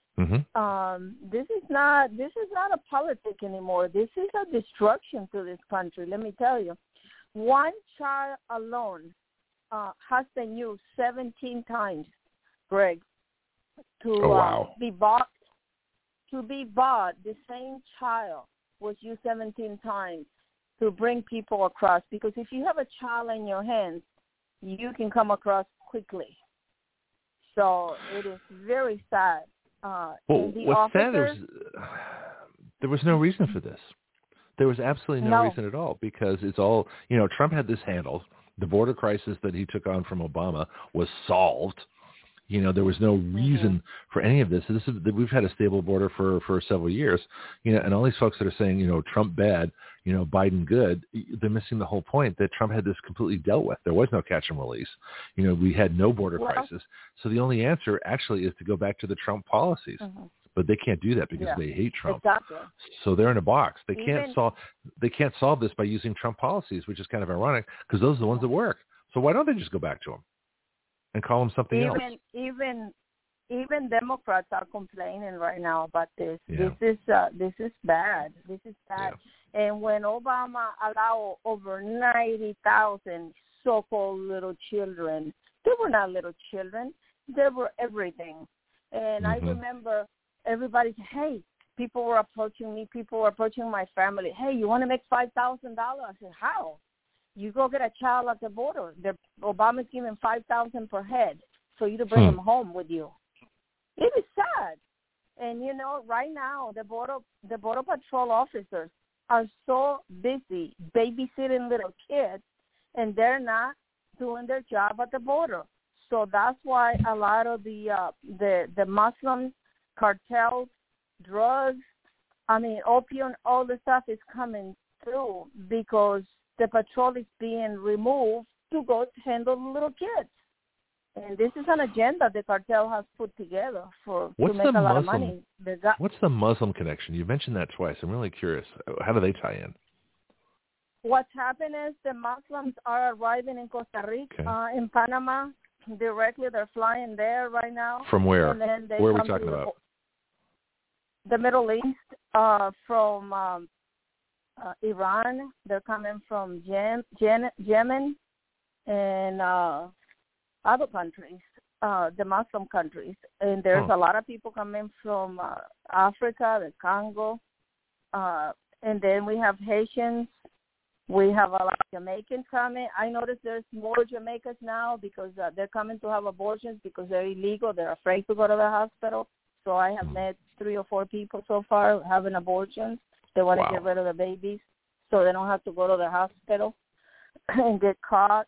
This is not a politic anymore. This is a destruction to this country. Let me tell you, one child alone has been used 17 times, Greg, to be bought. To be bought, the same child was used 17 times to bring people across, because if you have a child in your hands, you can come across quickly. So it is very sad. What's sad is there was no reason for this. There was absolutely no reason at all, because it's all, Trump had this handled. The border crisis that he took on from Obama was solved. There was no reason for any of this. We've had a stable border for several years, and all these folks that are saying, Trump bad, Biden good, they're missing the whole point that Trump had this completely dealt with. There was no catch and release. We had no border crisis. So the only answer actually is to go back to the Trump policies. But they can't do that because they hate Trump. Exactly. So they're in a box. They can't solve this by using Trump policies, which is kind of ironic because those are the ones that work. So why don't they just go back to them and call them something else? Even Democrats are complaining right now about this. Yeah. This is bad. This is bad. Yeah. And when Obama allowed over 90,000 so-called little children, they were not little children. They were everything. And I remember everybody said, hey, people were approaching me. People were approaching my family. Hey, you want to make $5,000? I said, how? You go get a child at the border. Obama's giving $5,000 per head for you to bring them home with you. It is sad. And, right now the border patrol officers are so busy babysitting little kids, and they're not doing their job at the border. So that's why a lot of the Muslim cartels, drugs, opium, all the stuff is coming through because the patrol is being removed to go to handle the little kids. And this is an agenda the cartel has put together to make a lot of money. What's the Muslim connection? You mentioned that twice. I'm really curious. How do they tie in? What's happened is the Muslims are arriving in Costa Rica, in Panama. Directly, they're flying there right now. From where? And then where are we talking about? The Middle East, from Iran. They're coming from Yemen and other countries, the Muslim countries. And there's a lot of people coming from Africa, the Congo. And then we have Haitians. We have a lot of Jamaicans coming. I noticed there's more Jamaicans now because they're coming to have abortions because they're illegal. They're afraid to go to the hospital. So I have met 3 or 4 people so far having abortions. They want to get rid of the babies so they don't have to go to the hospital and get caught.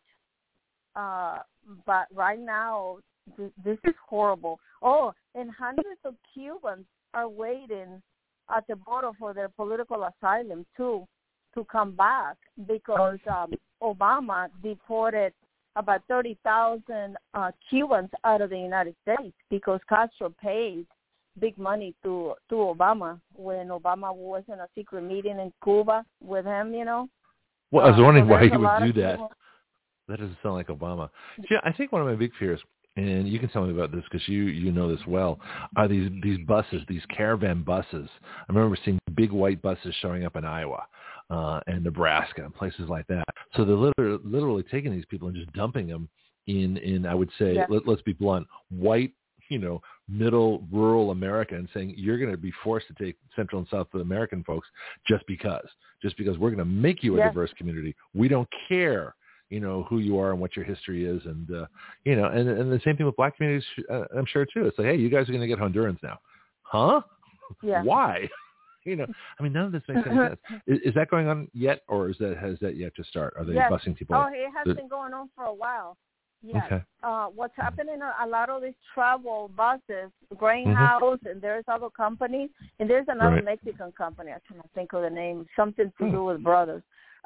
But right now, this is horrible. Oh, and hundreds of Cubans are waiting at the border for their political asylum, too, to come back because Obama deported about 30,000 Cubans out of the United States because Castro paid big money to Obama when Obama was in a secret meeting in Cuba with him, Well, I was wondering why he would do that. That doesn't sound like Obama. Yeah, I think one of my big fears, and you can tell me about this because you know this well, are these buses, these caravan buses. I remember seeing big white buses showing up in Iowa and Nebraska and places like that. So they're literally taking these people and just dumping them in I would say, let's be blunt, white, middle rural America, and saying you're going to be forced to take Central and South American folks just because we're going to make you a diverse community. We don't care who you are and what your history is. And, and the same thing with black communities, I'm sure too. It's like, hey, you guys are going to get Hondurans now. Huh? Yeah. Why? None of this makes any sense. Is that going on yet, or has that yet to start? Are they busing people? Oh, it has been going on for a while. Yes. Okay. What's happening, a lot of these travel buses, Greyhounds, and there's other companies, and there's another Mexican company, I can't think of the name, something to do with brothers.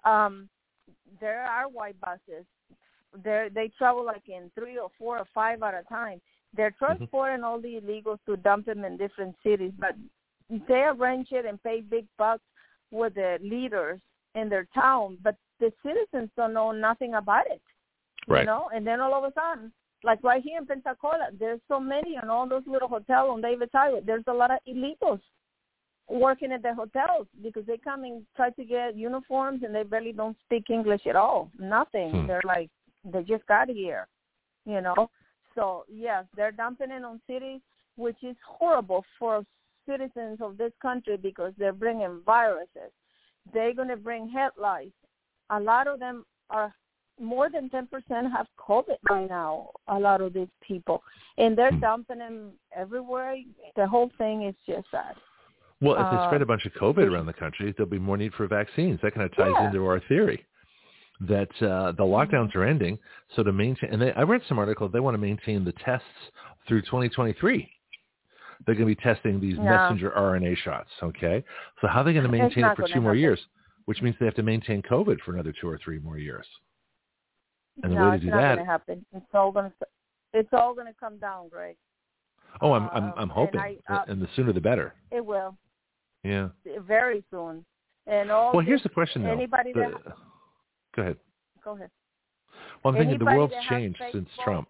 There are white buses. They travel like in 3 or 4 or 5 at a time. They're transporting all the illegals to dump them in different cities, but they arrange it and pay big bucks with the leaders in their town, but the citizens don't know nothing about it. Right. And then all of a sudden, like right here in Pensacola, there's so many in all those little hotels on Davis Highway. There's a lot of illegals working at the hotels because they come and try to get uniforms and they barely don't speak English at all. Nothing. They're like, they just got here, So, yes, they're dumping it on cities, which is horrible for citizens of this country because they're bringing viruses. They're going to bring head lice. A lot of them are, more than 10% have COVID right now, a lot of these people. And they're dumping them everywhere. The whole thing is just sad. Well, if they spread a bunch of COVID around the country, there'll be more need for vaccines. That kind of ties into our theory that the lockdowns are ending. So to maintain, and I read some article, they want to maintain the tests through 2023. They're going to be testing these messenger RNA shots, okay? So how are they going to maintain it for 2 more years? Which means they have to maintain COVID for another 2 or 3 more years. And the way to do that, it's not going to happen. It's all going to come down, Greg. Oh, I'm hoping, and the sooner the better. It will. Yeah. Very soon. And here's the question, though. Go ahead. Go ahead. Well, I'm thinking the world's changed since Trump.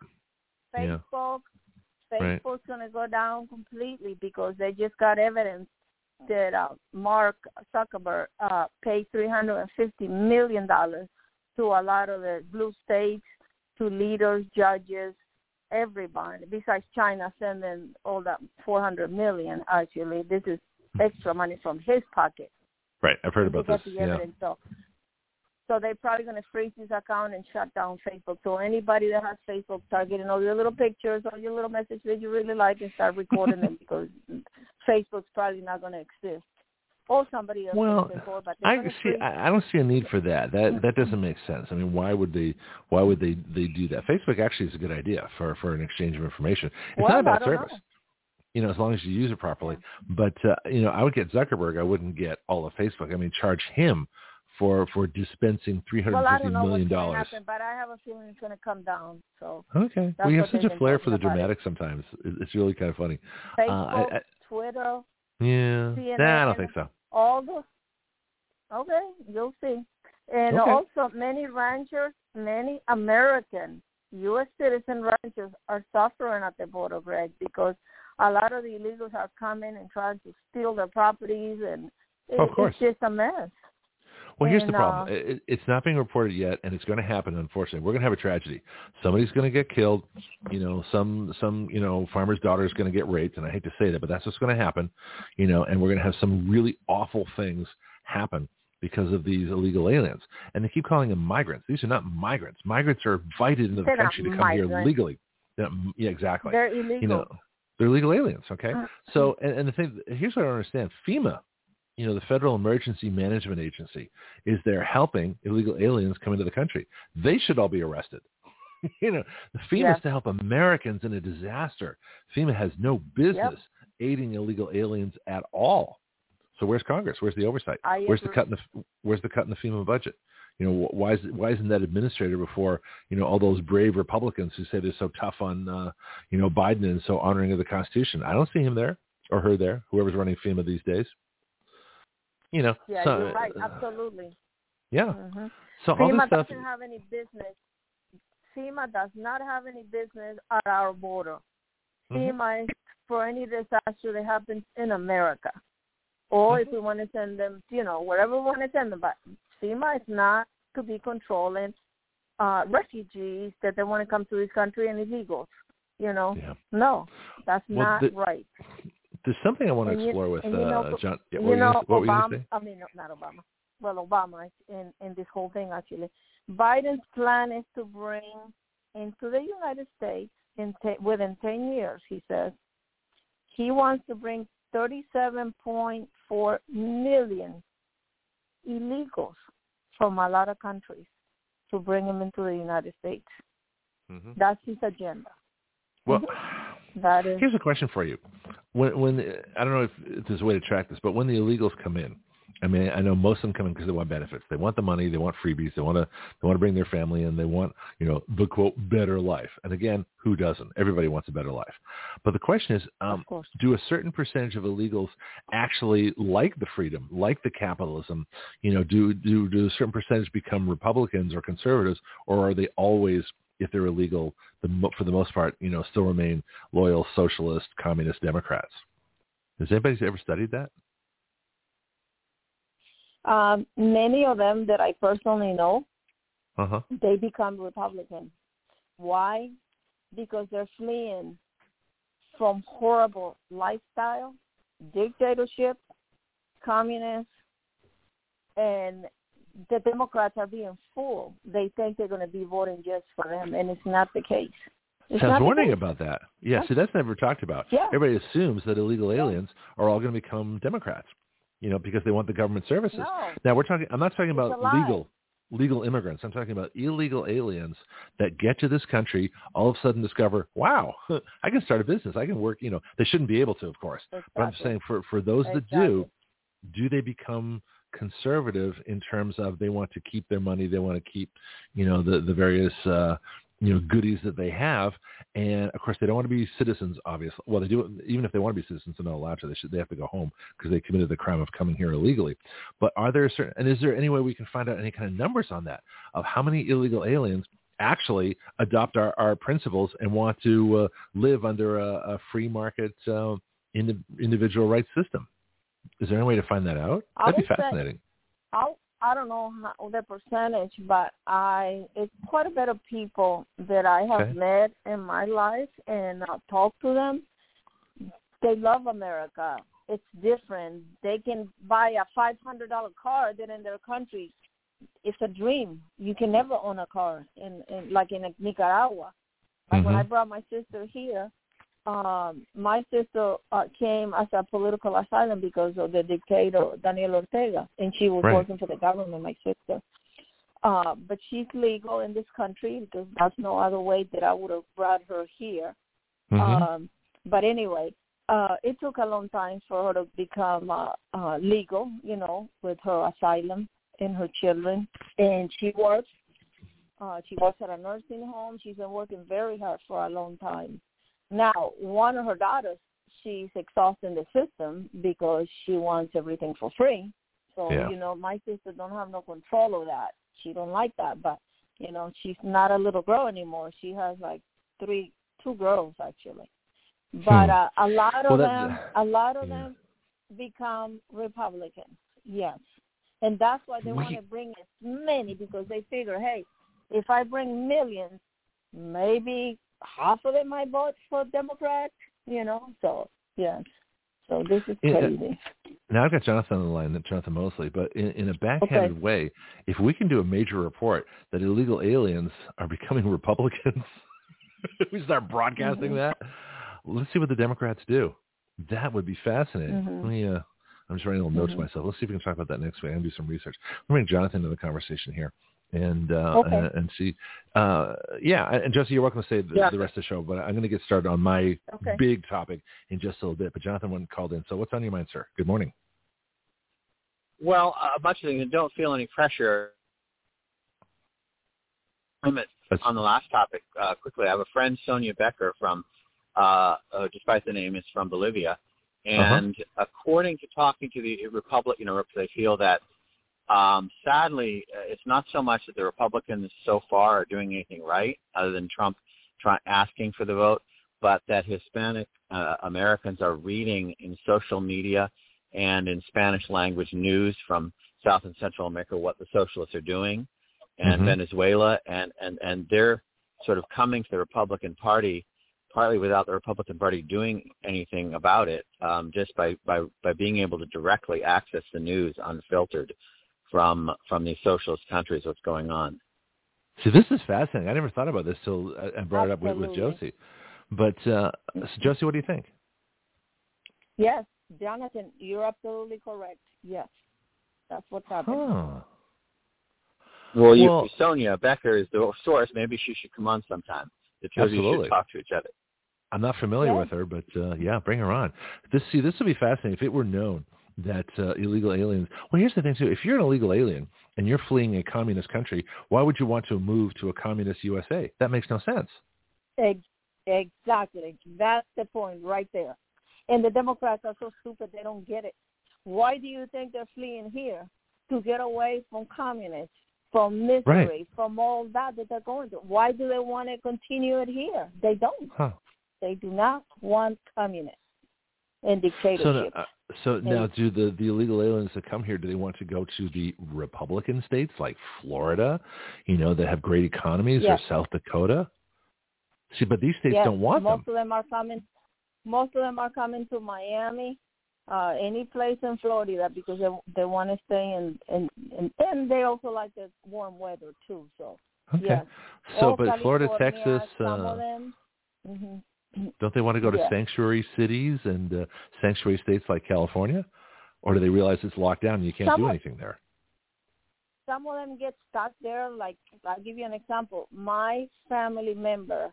Facebook's going to go down completely because they just got evidence that Mark Zuckerberg paid $350 million to a lot of the blue states, to leaders, judges, everybody, besides China sending all that $400 million, actually. This is extra money from his pocket. Right, I've heard about this. So they're probably going to freeze his account and shut down Facebook. So anybody that has Facebook, start getting all your little pictures, all your little messages that you really like, and start recording them because Facebook's probably not going to exist. Or somebody else. Well, I don't see a need for that. That doesn't make sense. I mean, why would they do that? Facebook actually is a good idea for an exchange of information. It's not about service. As long as you use it properly. But I would get Zuckerberg. I wouldn't get all of Facebook. I mean, charge him for dispensing $350 million. Happen, but I have a feeling it's going to come down. So okay, we have such a flair for the dramatic sometimes. It's really kind of funny. Facebook, Twitter. Yeah, CNN, I don't think so. All those. Okay, you'll see. And also, many ranchers, many American U.S. citizen ranchers are suffering at the border, Greg, because a lot of the illegals are coming and trying to steal their properties, and it's just a mess. Well, here's the problem. It's not being reported yet, and it's going to happen, unfortunately. We're going to have a tragedy. Somebody's going to get killed. Some farmer's daughter is going to get raped, and I hate to say that, but that's what's going to happen, and we're going to have some really awful things happen because of these illegal aliens. And they keep calling them migrants. These are not migrants. Migrants are invited into the country to come here legally. Yeah, exactly. They're illegal. They're illegal aliens, okay? So, and the thing, here's what I don't understand. FEMA, the Federal Emergency Management Agency, is there helping illegal aliens come into the country. They should all be arrested. The FEMA is to help Americans in a disaster. FEMA has no business aiding illegal aliens at all. So where's Congress? Where's the oversight? Where's the cut in the FEMA budget? Why isn't that administrator before all those brave Republicans who say they're so tough on Biden and so honoring of the Constitution? I don't see him there or her there. Whoever's running FEMA these days. Yeah, you're right. Absolutely. Yeah. Mm-hmm. So FEMA all this stuff doesn't have any business. FEMA does not have any business at our border. FEMA is for any disaster that happens in America. Or if we want to send them, wherever we want to send them. But FEMA is not to be controlling refugees that they want to come to this country and illegals. No, that's not right. There's something I want to explore with John. Yeah, what were you going to say? I mean, not Obama. Well, Obama in this whole thing, actually. Biden's plan is to bring into the United States within 10 years, he says. He wants to bring 37.4 million illegals from a lot of countries to bring them into the United States. That's his agenda. Well, that is. Here's a question for you. When I don't know if there's a way to track this, but when the illegals come in, I mean, I know most of them come in because they want benefits. They want the money. They want freebies. They want to bring their family in. They want, the quote better life. And again, who doesn't? Everybody wants a better life. But the question is, do a certain percentage of illegals actually like the freedom, like the capitalism? Do a certain percentage become Republicans or conservatives, or are they always, if they're illegal, for the most part, still remain loyal socialist, communist Democrats? Has anybody ever studied that? Many of them that I personally know, they become Republican. Why? Because they're fleeing from horrible lifestyle dictatorship, communists, and the Democrats are being fooled. They think they're going to be voting just for them, and it's not the case. I was wondering about that. Yeah, see, that's never talked about. Yeah. Everybody assumes that illegal aliens are all going to become Democrats, because they want the government services. No. Now, I'm not talking about legal immigrants. I'm talking about illegal aliens that get to this country, all of a sudden discover, wow, I can start a business. I can work, they shouldn't be able to, of course. Exactly. But I'm saying for those that do they become conservative in terms of they want to keep their money, they want to keep, the various, goodies that they have. And of course, they don't want to be citizens, obviously. Well, they do, even if they want to be citizens, they're not allowed to. They have to go home because they committed the crime of coming here illegally. But is there any way we can find out any kind of numbers on that, of how many illegal aliens actually adopt our principles and want to live under a free market individual rights system? Is there any way to find that out? That'd be fascinating. I don't know the percentage, but it's quite a bit of people that I have met in my life and talked to them. They love America. It's different. They can buy a $500 car that in their country, it's a dream. You can never own a car in Nicaragua. Like when I brought my sister here, my sister came as a political asylum because of the dictator, Daniel Ortega, and she was working for the government, my sister. But she's legal in this country because there's no other way that I would have brought her here. But anyway, it took a long time for her to become legal, with her asylum and her children. And she works. She works at a nursing home. She's been working very hard for a long time. Now, one of her daughters, she's exhausting the system because she wants everything for free. So, my sister don't have no control of that. She don't like that. But, she's not a little girl anymore. She has like two girls actually. But a lot of them become Republicans. Yes. And that's why they want to bring as many, because they figure, hey, if I bring millions, maybe half of them might vote for Democrats, So, yes. So this is crazy. Now I've got Jonathan on the line, Jonathan Mosley, but in a backhanded way, if we can do a major report that illegal aliens are becoming Republicans, we start broadcasting that, let's see what the Democrats do. That would be fascinating. Let me, I'm just writing a little note to myself. Let's see if we can talk about that next week. I'm going to do some research. Let me bring Jonathan into the conversation here. And see, and Josie, you're welcome to say the rest of the show, but I'm going to get started on my big topic in just a little bit. But Jonathan called in, so what's on your mind, sir? Good morning. Well, a bunch of things. Don't feel any pressure. On the last topic, quickly, I have a friend, Sonia Becker, from, despite the name, is from Bolivia, and according to talking to the Republican, they feel that. Sadly, it's not so much that the Republicans so far are doing anything right, other than Trump asking for the vote, but that Hispanic Americans are reading in social media and in Spanish language news from South and Central America what the socialists are doing, and Venezuela, and they're sort of coming to the Republican Party partly without the Republican Party doing anything about it, just by being able to directly access the news unfiltered from these socialist countries, what's going on. See, this is fascinating. I never thought about this till I brought it up with Josie. But, so Josie, what do you think? Yes, Jonathan, you're absolutely correct. Yes, that's what's happening. Well, Sonia Becker is the source. Maybe she should come on sometime. The two of you should talk to each other. I'm not familiar with her, but bring her on. This would be fascinating if it were known that illegal aliens. Well, here's the thing too: if you're an illegal alien and you're fleeing a communist country, why would you want to move to a communist USA? That makes no sense. Exactly. That's the point right there. And the Democrats are so stupid; they don't get it. Why do you think they're fleeing here? To get away from communists, from misery, from all that they're going through. Why do they want to continue it here? They don't. They do not want communists and dictatorship. So now, do the illegal aliens that come here, do they want to go to the Republican states like Florida, that have great economies, or South Dakota? See, but these states don't want them. Most of them are coming to Miami, any place in Florida because they want to stay and they also like the warm weather too. So yeah. So, but Florida, Texas, some of them. Don't they want to go to sanctuary cities and sanctuary states like California, or do they realize it's locked down and you can't do anything there? Some of them get stuck there. Like, I'll give you an example. My family member,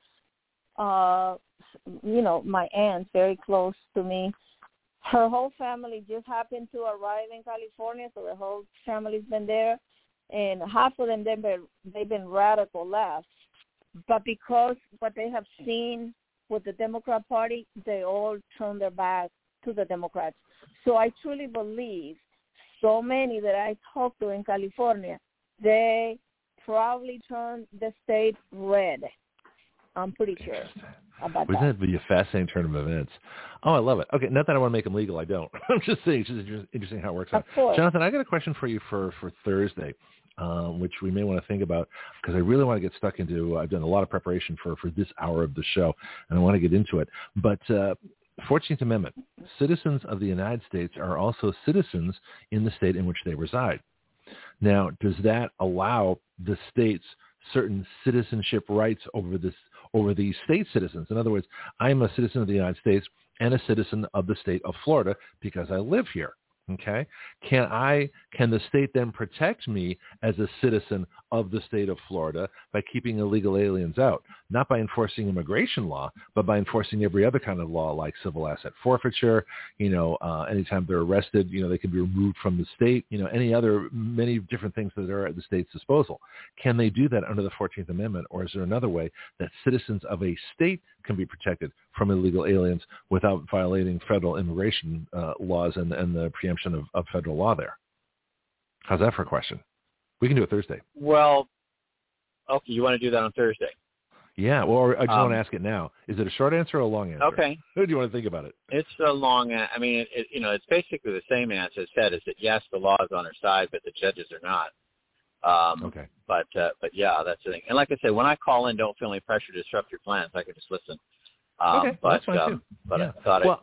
my aunt, very close to me, her whole family just happened to arrive in California, so the whole family's been there, and half of them, they've been radical left. But because what they have seen with the Democrat Party, they all turned their back to the Democrats. So I truly believe so many that I talked to in California, they probably turned the state red. I'm pretty sure about that. Wouldn't that be a fascinating turn of events? Oh, I love it. Okay, not that I want to make them legal. I don't. I'm just saying it's just interesting how it works out. Jonathan, I got a question for you for Thursday, which we may want to think about because I really want to get stuck into. I've done a lot of preparation for this hour of the show, and I want to get into it. But 14th Amendment, citizens of the United States are also citizens in the state in which they reside. Now, does that allow the states certain citizenship rights over the state citizens? In other words, I'm a citizen of the United States and a citizen of the state of Florida because I live here. Okay. Can the state then protect me as a citizen of the state of Florida by keeping illegal aliens out? Not by enforcing immigration law, but by enforcing every other kind of law like civil asset forfeiture. Anytime they're arrested, they can be removed from the state. Many different things that are at the state's disposal. Can they do that under the 14th Amendment, or is there another way that citizens of a state can be protected from illegal aliens without violating federal immigration laws and the preemption of federal law there? How's that for a question? We can do it Thursday. Well, okay, you want to do that on Thursday? Yeah, or I just want to ask it now. Is it a short answer or a long answer? Okay. Who do you want to think about it? It's a long answer. I mean, it's basically the same answer as said, is that yes, the law is on our side, but the judges are not. Okay. But yeah, that's the thing. And like I said, when I call in, don't feel any pressure to disrupt your plans. I can just listen. Okay, that's fine too. But yeah. I thought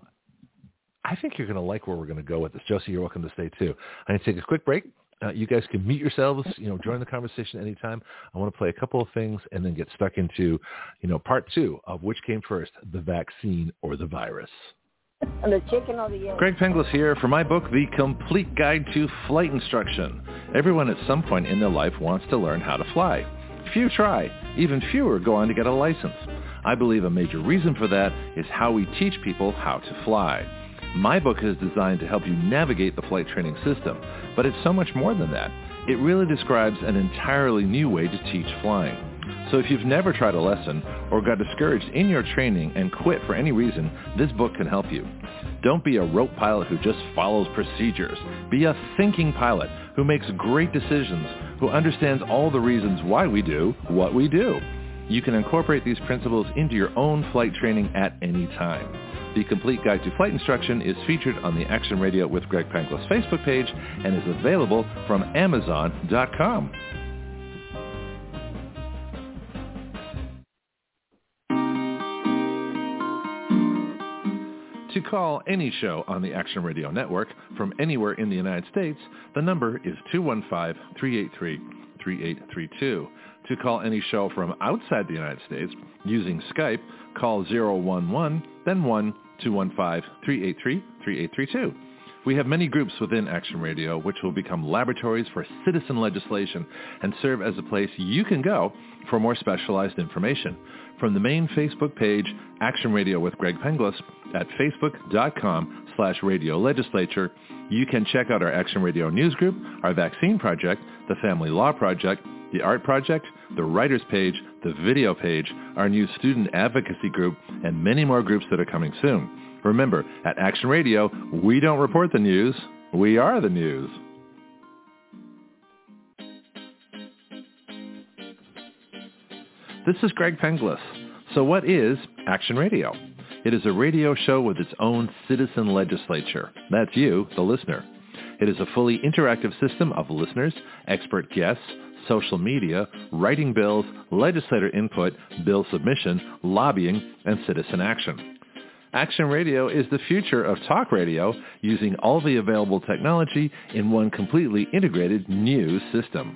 I think you're going to like where we're going to go with this. Josie, you're welcome to stay too. I'm going to take a quick break. You guys can mute yourselves, join the conversation anytime. I want to play a couple of things and then get stuck into, part 2 of which came first, the vaccine or the virus. And the chicken or the egg. Greg Penglis here for my book, The Complete Guide to Flight Instruction. Everyone at some point in their life wants to learn how to fly. Few try. Even fewer go on to get a license. I believe a major reason for that is how we teach people how to fly. My book is designed to help you navigate the flight training system, but it's so much more than that. It really describes an entirely new way to teach flying. So if you've never tried a lesson or got discouraged in your training and quit for any reason, this book can help you. Don't be a rote pilot who just follows procedures. Be a thinking pilot who makes great decisions, who understands all the reasons why we do what we do. You can incorporate these principles into your own flight training at any time. The Complete Guide to Flight Instruction is featured on the Action Radio with Greg Penglis Facebook page and is available from Amazon.com. To call any show on the Action Radio Network from anywhere in the United States, the number is 215-383-3832. To call any show from outside the United States using Skype, call 011, then 1-215-383-3832. We have many groups within Action Radio which will become laboratories for citizen legislation and serve as a place you can go for more specialized information. From the main Facebook page, Action Radio with Greg Penglis, at facebook.com/Radio Legislature, you can check out our Action Radio News Group, our Vaccine Project, the Family Law Project, the Art Project, the Writers page, the Video page, our new Student Advocacy Group, and many more groups that are coming soon. Remember, at Action Radio, we don't report the news, we are the news. This is Greg Penglis. So what is Action Radio? It is a radio show with its own citizen legislature. That's you, the listener. It is a fully interactive system of listeners, expert guests, social media, writing bills, legislator input, bill submission, lobbying, and citizen action. Action Radio is the future of talk radio, using all the available technology in one completely integrated new system.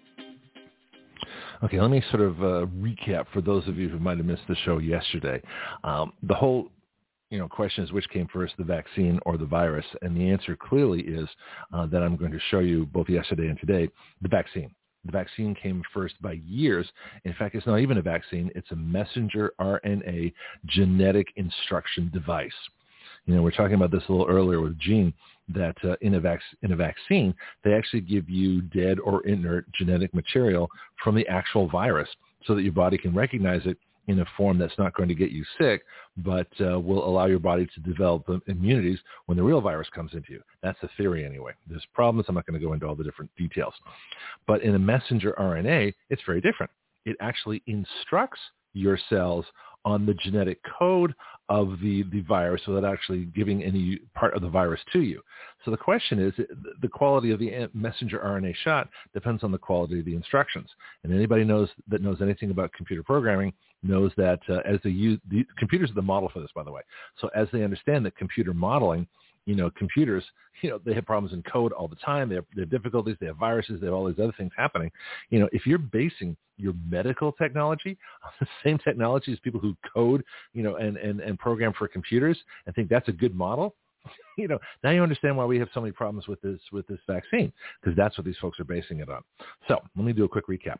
Okay, let me sort of recap for those of you who might have missed the show yesterday. The whole question is, which came first, the vaccine or the virus? And the answer clearly is that I'm going to show you both yesterday and today, the vaccine. The vaccine came first by years. In fact, it's not even a vaccine. It's a messenger RNA genetic instruction device. We're talking about this a little earlier with Gene, that in a vaccine, they actually give you dead or inert genetic material from the actual virus so that your body can recognize it in a form that's not going to get you sick, but will allow your body to develop immunities when the real virus comes into you. That's the theory anyway. There's problems. I'm not going to go into all the different details. But in a messenger RNA, it's very different. It actually instructs your cells on the genetic code of the virus without actually giving any part of the virus to you. So the question is, the quality of the messenger RNA shot depends on the quality of the instructions. And anybody knows anything about computer programming knows that as they use, the computers are the model for this, by the way. So as they understand that computer modeling, computers, they have problems in code all the time. They have difficulties. They have viruses. They have all these other things happening. If you're basing your medical technology on the same technology as people who code, and program for computers, and think that's a good model, now you understand why we have so many problems with this vaccine, because that's what these folks are basing it on. So let me do a quick recap.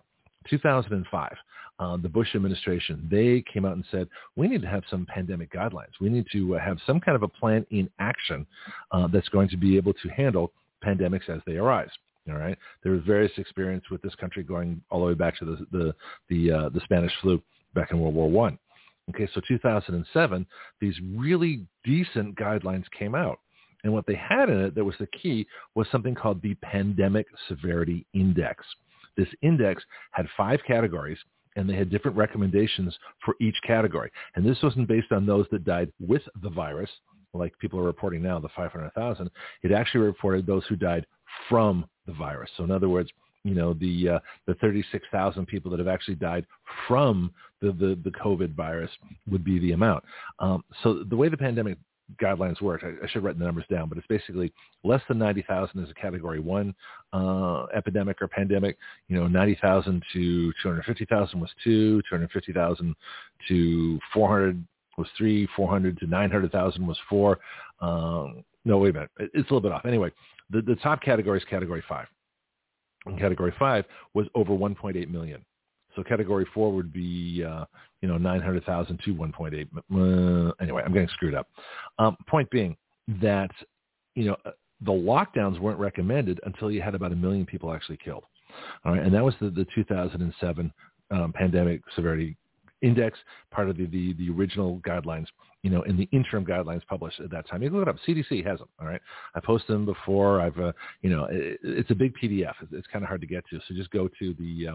2005, the Bush administration, they came out and said, we need to have some pandemic guidelines. We need to have some kind of a plan in action that's going to be able to handle pandemics as they arise. All right. There was various experience with this country going all the way back to the Spanish flu back in World War I. Okay, so 2007, these really decent guidelines came out. And what they had in it that was the key was something called the Pandemic Severity Index. This index had 5 categories, and they had different recommendations for each category. And this wasn't based on those that died with the virus, like people are reporting now, the 500,000. It actually reported those who died from the virus. So in other words, the 36,000 people that have actually died from the COVID virus would be the amount. So the way the pandemic guidelines work, I should write the numbers down, but it's basically less than 90,000 is a category 1 epidemic or pandemic. 90,000 to 250,000 was 2, 250,000 to 400 was 3, 400 to 900,000 was 4. No, wait a minute. It's a little bit off. Anyway, the top category is category 5. And category 5 was over 1.8 million. So category 4 would be, 900,000 to 1.8. Anyway, I'm getting screwed up. Point being that, the lockdowns weren't recommended until you had about 1 million people actually killed. All right. And that was the 2007 Pandemic Severity Index, part of the original guidelines, in the interim guidelines published at that time. You can look it up. CDC has them. All right. I posted them before. It's a big PDF. It's kind of hard to get to. So just go to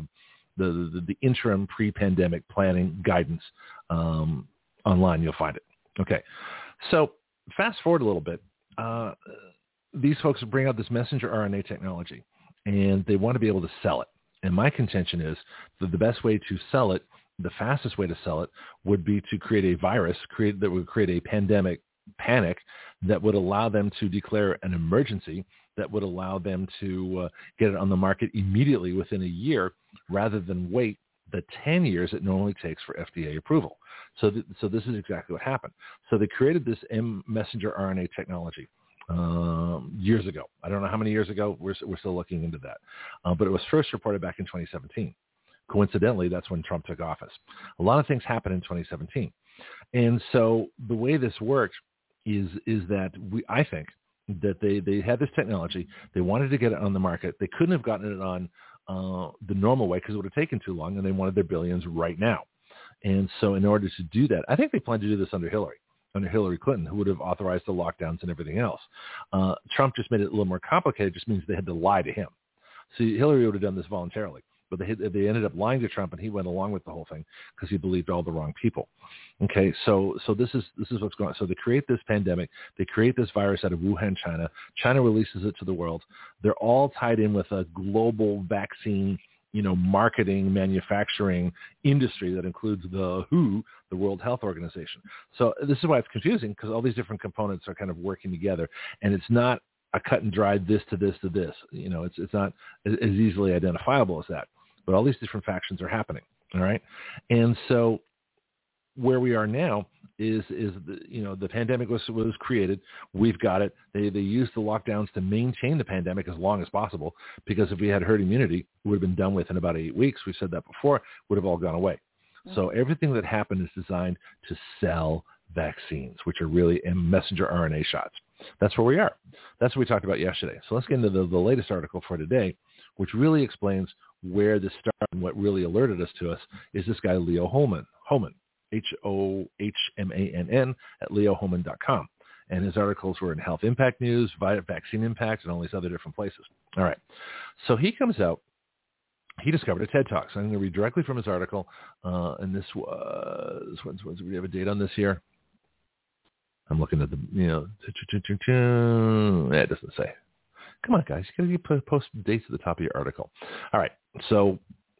the interim pre-pandemic planning guidance online. You'll find it. Okay. So fast forward a little bit. These folks bring out this messenger RNA technology, and they want to be able to sell it. And my contention is that the best way to sell it, the fastest way to sell it, would be to create a virus that would create a pandemic panic that would allow them to declare an emergency, that would allow them to get it on the market immediately within a year, rather than wait the 10 years it normally takes for FDA approval. So this is exactly what happened. So they created this messenger RNA technology years ago. I don't know how many years ago. We're still looking into that. But it was first reported back in 2017. Coincidentally, that's when Trump took office. A lot of things happened in 2017. And so the way this worked is that I think that they had this technology. They wanted to get it on the market. They couldn't have gotten it on the normal way because it would have taken too long, and they wanted their billions right now. And so in order to do that, I think they planned to do this under Hillary Clinton, who would have authorized the lockdowns and everything else. Trump just made it a little more complicated. It just means they had to lie to him. See, Hillary would have done this voluntarily, but they ended up lying to Trump, and he went along with the whole thing because he believed all the wrong people. Okay, so this is what's going on. So they create this pandemic. They create this virus out of Wuhan, China. China releases it to the world. They're all tied in with a global vaccine, marketing, manufacturing industry that includes the WHO, the World Health Organization. So this is why it's confusing, because all these different components are kind of working together, and it's not a cut and dried this to this to this. It's not as easily identifiable as that. But all these different factions are happening. All right, and so where we are now is the pandemic was created. We've got it. They used the lockdowns to maintain the pandemic as long as possible, because if we had herd immunity, it would have been done with in about 8 weeks. We've said that before. Would have all gone away. Mm-hmm. So everything that happened is designed to sell vaccines, which are really messenger RNA shots. That's where we are. That's what we talked about yesterday. So let's get into the latest article for today, which really explains where this started and what really alerted us to us is this guy, Leo Hohmann, Hohmann, at leohohmann.com. And his articles were in Health Impact News, Vaccine Impact, and all these other different places. All right. So he comes out. He discovered a TED Talk. So I'm going to read directly from his article. And this was, do we have a date on this here? I'm looking at the, it doesn't say. Come on, guys. You got to post dates at the top of your article. All right. So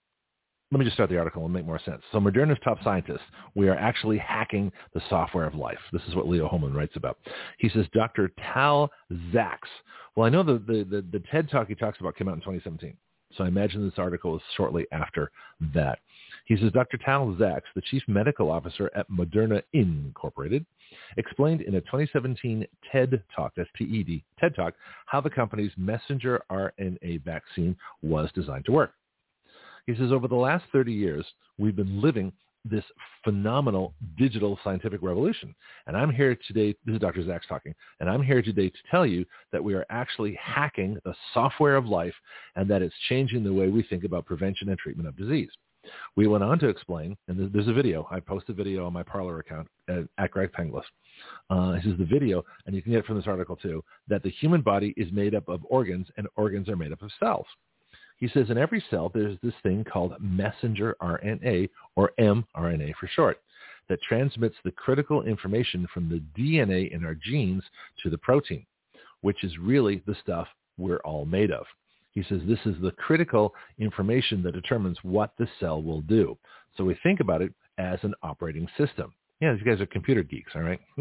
let me just start the article and make more sense. So Moderna's top scientists, we are actually hacking the software of life. This is what Leo Hohmann writes about. He says, Dr. Tal Zaks. Well, I know the TED Talk he talks about came out in 2017. So I imagine this article is shortly after that. He says, Dr. Tal Zaks, the chief medical officer at Moderna Incorporated, explained in a 2017 TED Talk, that's TED, TED Talk, how the company's messenger RNA vaccine was designed to work. He says, over the last 30 years, we've been living this phenomenal digital scientific revolution. And I'm here today, this is Dr. Zaks talking, and I'm here today to tell you that we are actually hacking the software of life and that it's changing the way we think about prevention and treatment of disease. We went on to explain, and there's a video. I posted a video on my Parler account at Greg Penglis. This is the video, and you can get it from this article too, that the human body is made up of organs, and organs are made up of cells. He says in every cell, there's this thing called messenger RNA, or mRNA for short, that transmits the critical information from the DNA in our genes to the protein, which is really the stuff we're all made of. He says this is the critical information that determines what the cell will do. So we think about it as an operating system. Yeah, these guys are computer geeks, all right?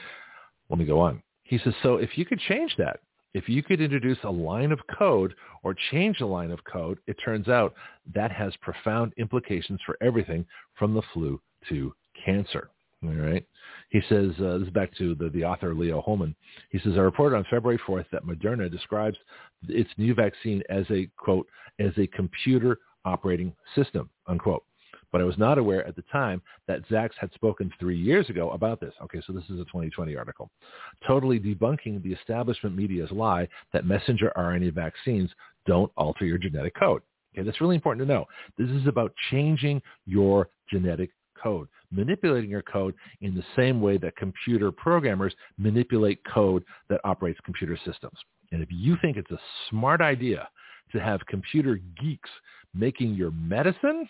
Let me go on. He says, so if you could change that, if you could introduce a line of code or change a line of code, it turns out that has profound implications for everything from the flu to cancer. All right. He says, this is back to the author, Leo Hohmann. He says, I reported on February 4th that Moderna describes its new vaccine as a, quote, as a computer operating system, unquote. But I was not aware at the time that Zaks had spoken 3 years ago about this. Okay, so this is a 2020 article. Totally debunking the establishment media's lie that messenger RNA vaccines don't alter your genetic code. Okay, that's really important to know. This is about changing your genetic code, manipulating your code in the same way that computer programmers manipulate code that operates computer systems. And if you think it's a smart idea to have computer geeks making your medicine,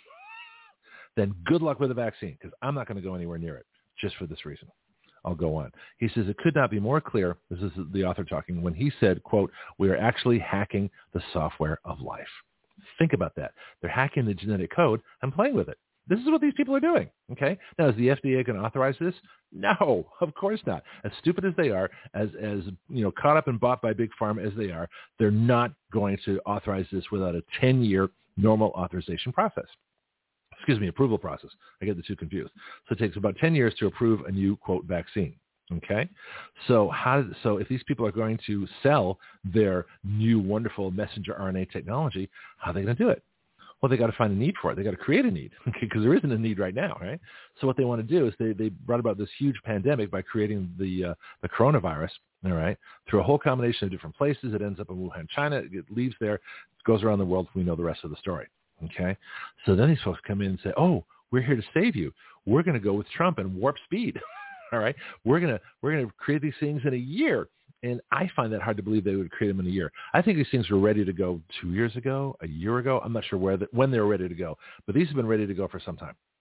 then good luck with the vaccine, because I'm not going to go anywhere near it just for this reason. I'll go on. He says, it could not be more clear, this is the author talking, when he said, quote, we are actually hacking the software of life. Think about that. They're hacking the genetic code and playing with it. This is what these people are doing, okay? Now, is the FDA going to authorize this? No, of course not. As stupid as they are, as caught up and bought by Big Pharma as they are, they're not going to authorize this without a 10-year normal authorization process. Approval process. I get the two confused. So it takes about 10 years to approve a new, quote, vaccine. Okay? So if these people are going to sell their new wonderful messenger RNA technology, how are they going to do it? Well, they got to find a need for it. They got to create a need, because there isn't a need right now, right? So what they want to do is they brought about this huge pandemic by creating the coronavirus, all right, through a whole combination of different places. It ends up in Wuhan, China. It leaves there, it goes around the world. We know the rest of the story. Okay, so then these folks come in and say, "Oh, we're here to save you. We're going to go with Trump and warp speed. All right, we're gonna create these things in a year." And I find that hard to believe they would create them in a year. I think these things were ready to go 2 years ago, a year ago. I'm not sure when they were ready to go, but these have been ready to go for some time.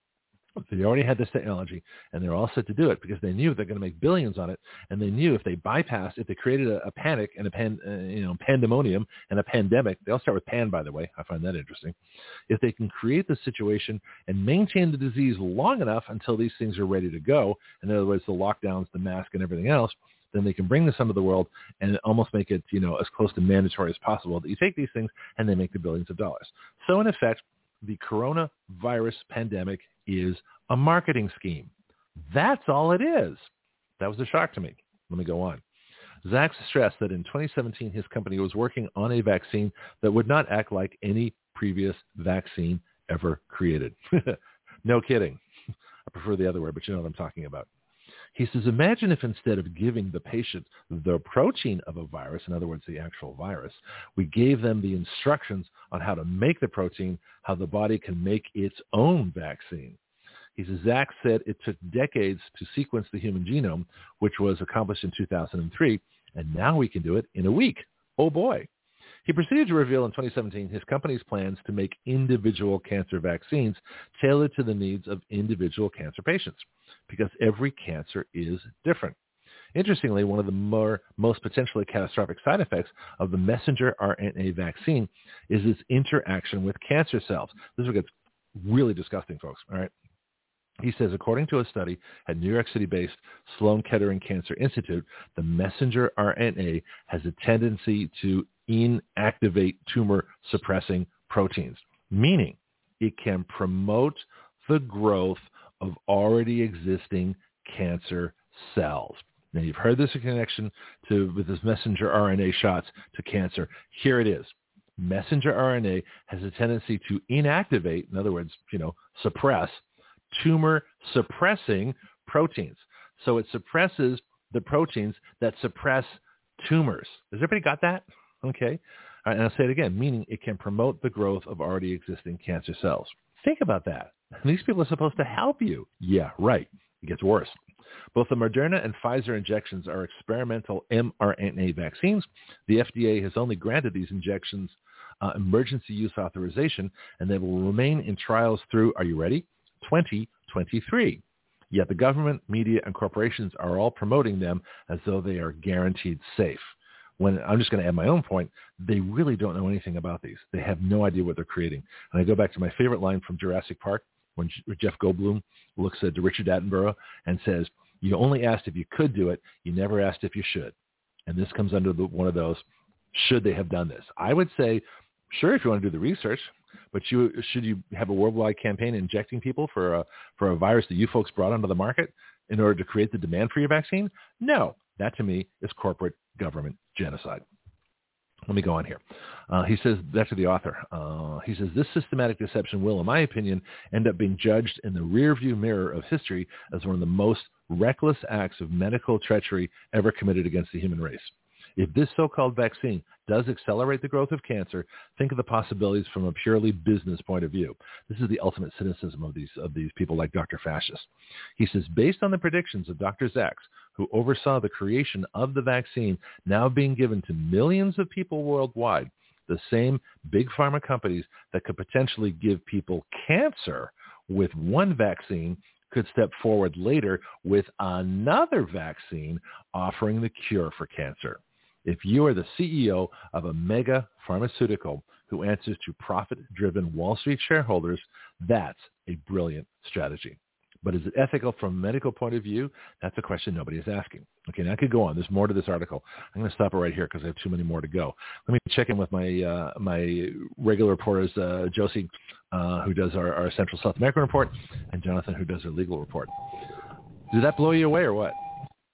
They already had this technology, and they're all set to do it because they knew they're going to make billions on it, and they knew if they created a panic and a pandemonium and a pandemic, they all start with pan, by the way. I find that interesting. If they can create the situation and maintain the disease long enough until these things are ready to go, in other words, the lockdowns, the mask, and everything else, then they can bring this into the world and almost make it, as close to mandatory as possible that you take these things and they make the billions of dollars. So in effect, the coronavirus pandemic is a marketing scheme. That's all it is. That was a shock to me. Let me go on. Zach stressed that in 2017, his company was working on a vaccine that would not act like any previous vaccine ever created. No kidding. I prefer the other way, but you know what I'm talking about. He says, imagine if instead of giving the patient the protein of a virus, in other words, the actual virus, we gave them the instructions on how to make the protein, how the body can make its own vaccine. He says, Zach said it took decades to sequence the human genome, which was accomplished in 2003, and now we can do it in a week. Oh, boy. He proceeded to reveal in 2017 his company's plans to make individual cancer vaccines tailored to the needs of individual cancer patients, because every cancer is different. Interestingly, one of the most potentially catastrophic side effects of the messenger RNA vaccine is its interaction with cancer cells. This is what gets really disgusting, folks. All right. He says, according to a study at New York City-based Sloan Kettering Cancer Institute, the messenger RNA has a tendency to inactivate tumor-suppressing proteins, meaning it can promote the growth of already existing cancer cells. Now, you've heard this in connection with this messenger RNA shots to cancer. Here it is. Messenger RNA has a tendency to inactivate, in other words, suppress tumor-suppressing proteins. So it suppresses the proteins that suppress tumors. Has everybody got that? Okay. All right, and I'll say it again, meaning it can promote the growth of already existing cancer cells. Think about that. These people are supposed to help you. Yeah, right. It gets worse. Both the Moderna and Pfizer injections are experimental mRNA vaccines. The FDA has only granted these injections emergency use authorization, and they will remain in trials through, are you ready, 2023. Yet the government, media, and corporations are all promoting them as though they are guaranteed safe. When I'm just going to add my own point, they really don't know anything about these. They have no idea what they're creating. And I go back to my favorite line from Jurassic Park when Jeff Goldblum looks at Richard Attenborough and says, you only asked if you could do it. You never asked if you should. And this comes under one of those, should they have done this? I would say, sure, if you want to do the research, but should you have a worldwide campaign injecting people for a virus that you folks brought onto the market in order to create the demand for your vaccine? No. That, to me, is corporate government genocide. Let me go on here. He says, back to the author, he says, this systematic deception will, in my opinion, end up being judged in the rearview mirror of history as one of the most reckless acts of medical treachery ever committed against the human race. If this so-called vaccine does accelerate the growth of cancer, think of the possibilities from a purely business point of view. This is the ultimate cynicism of these people like Dr. Fascist. He says, based on the predictions of Dr. Zaks, who oversaw the creation of the vaccine now being given to millions of people worldwide, the same big pharma companies that could potentially give people cancer with one vaccine could step forward later with another vaccine offering the cure for cancer. If you are the CEO of a mega pharmaceutical who answers to profit-driven Wall Street shareholders, that's a brilliant strategy. But is it ethical from a medical point of view? That's a question nobody is asking. Okay, now I could go on. There's more to this article. I'm going to stop it right here because I have too many more to go. Let me check in with my my regular reporters, Josie, who does our Central South American report, and Jonathan, who does our legal report. Did that blow you away or what?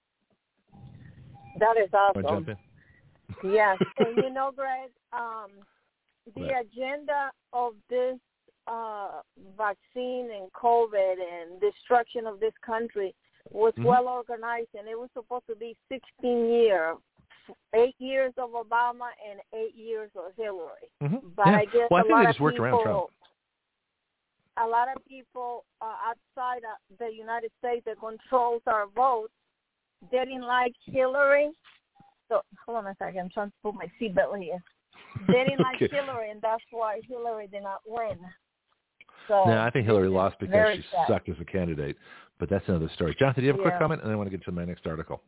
That is awesome. Jump in? Yes, and Greg, the agenda of this vaccine and COVID and destruction of this country was well organized, and it was supposed to be 16 years, 8 years of Obama and 8 years of Hillary. But I guess I think they just worked around Trump. A lot of people outside of the United States that controls our votes didn't like Hillary. So hold on a second. I'm trying to put my seatbelt here. They didn't like Hillary, and that's why Hillary did not win. So no, I think Hillary lost because she sucked as a candidate. But that's another story. Jonathan, do you have a quick comment? And then I want to get to my next article.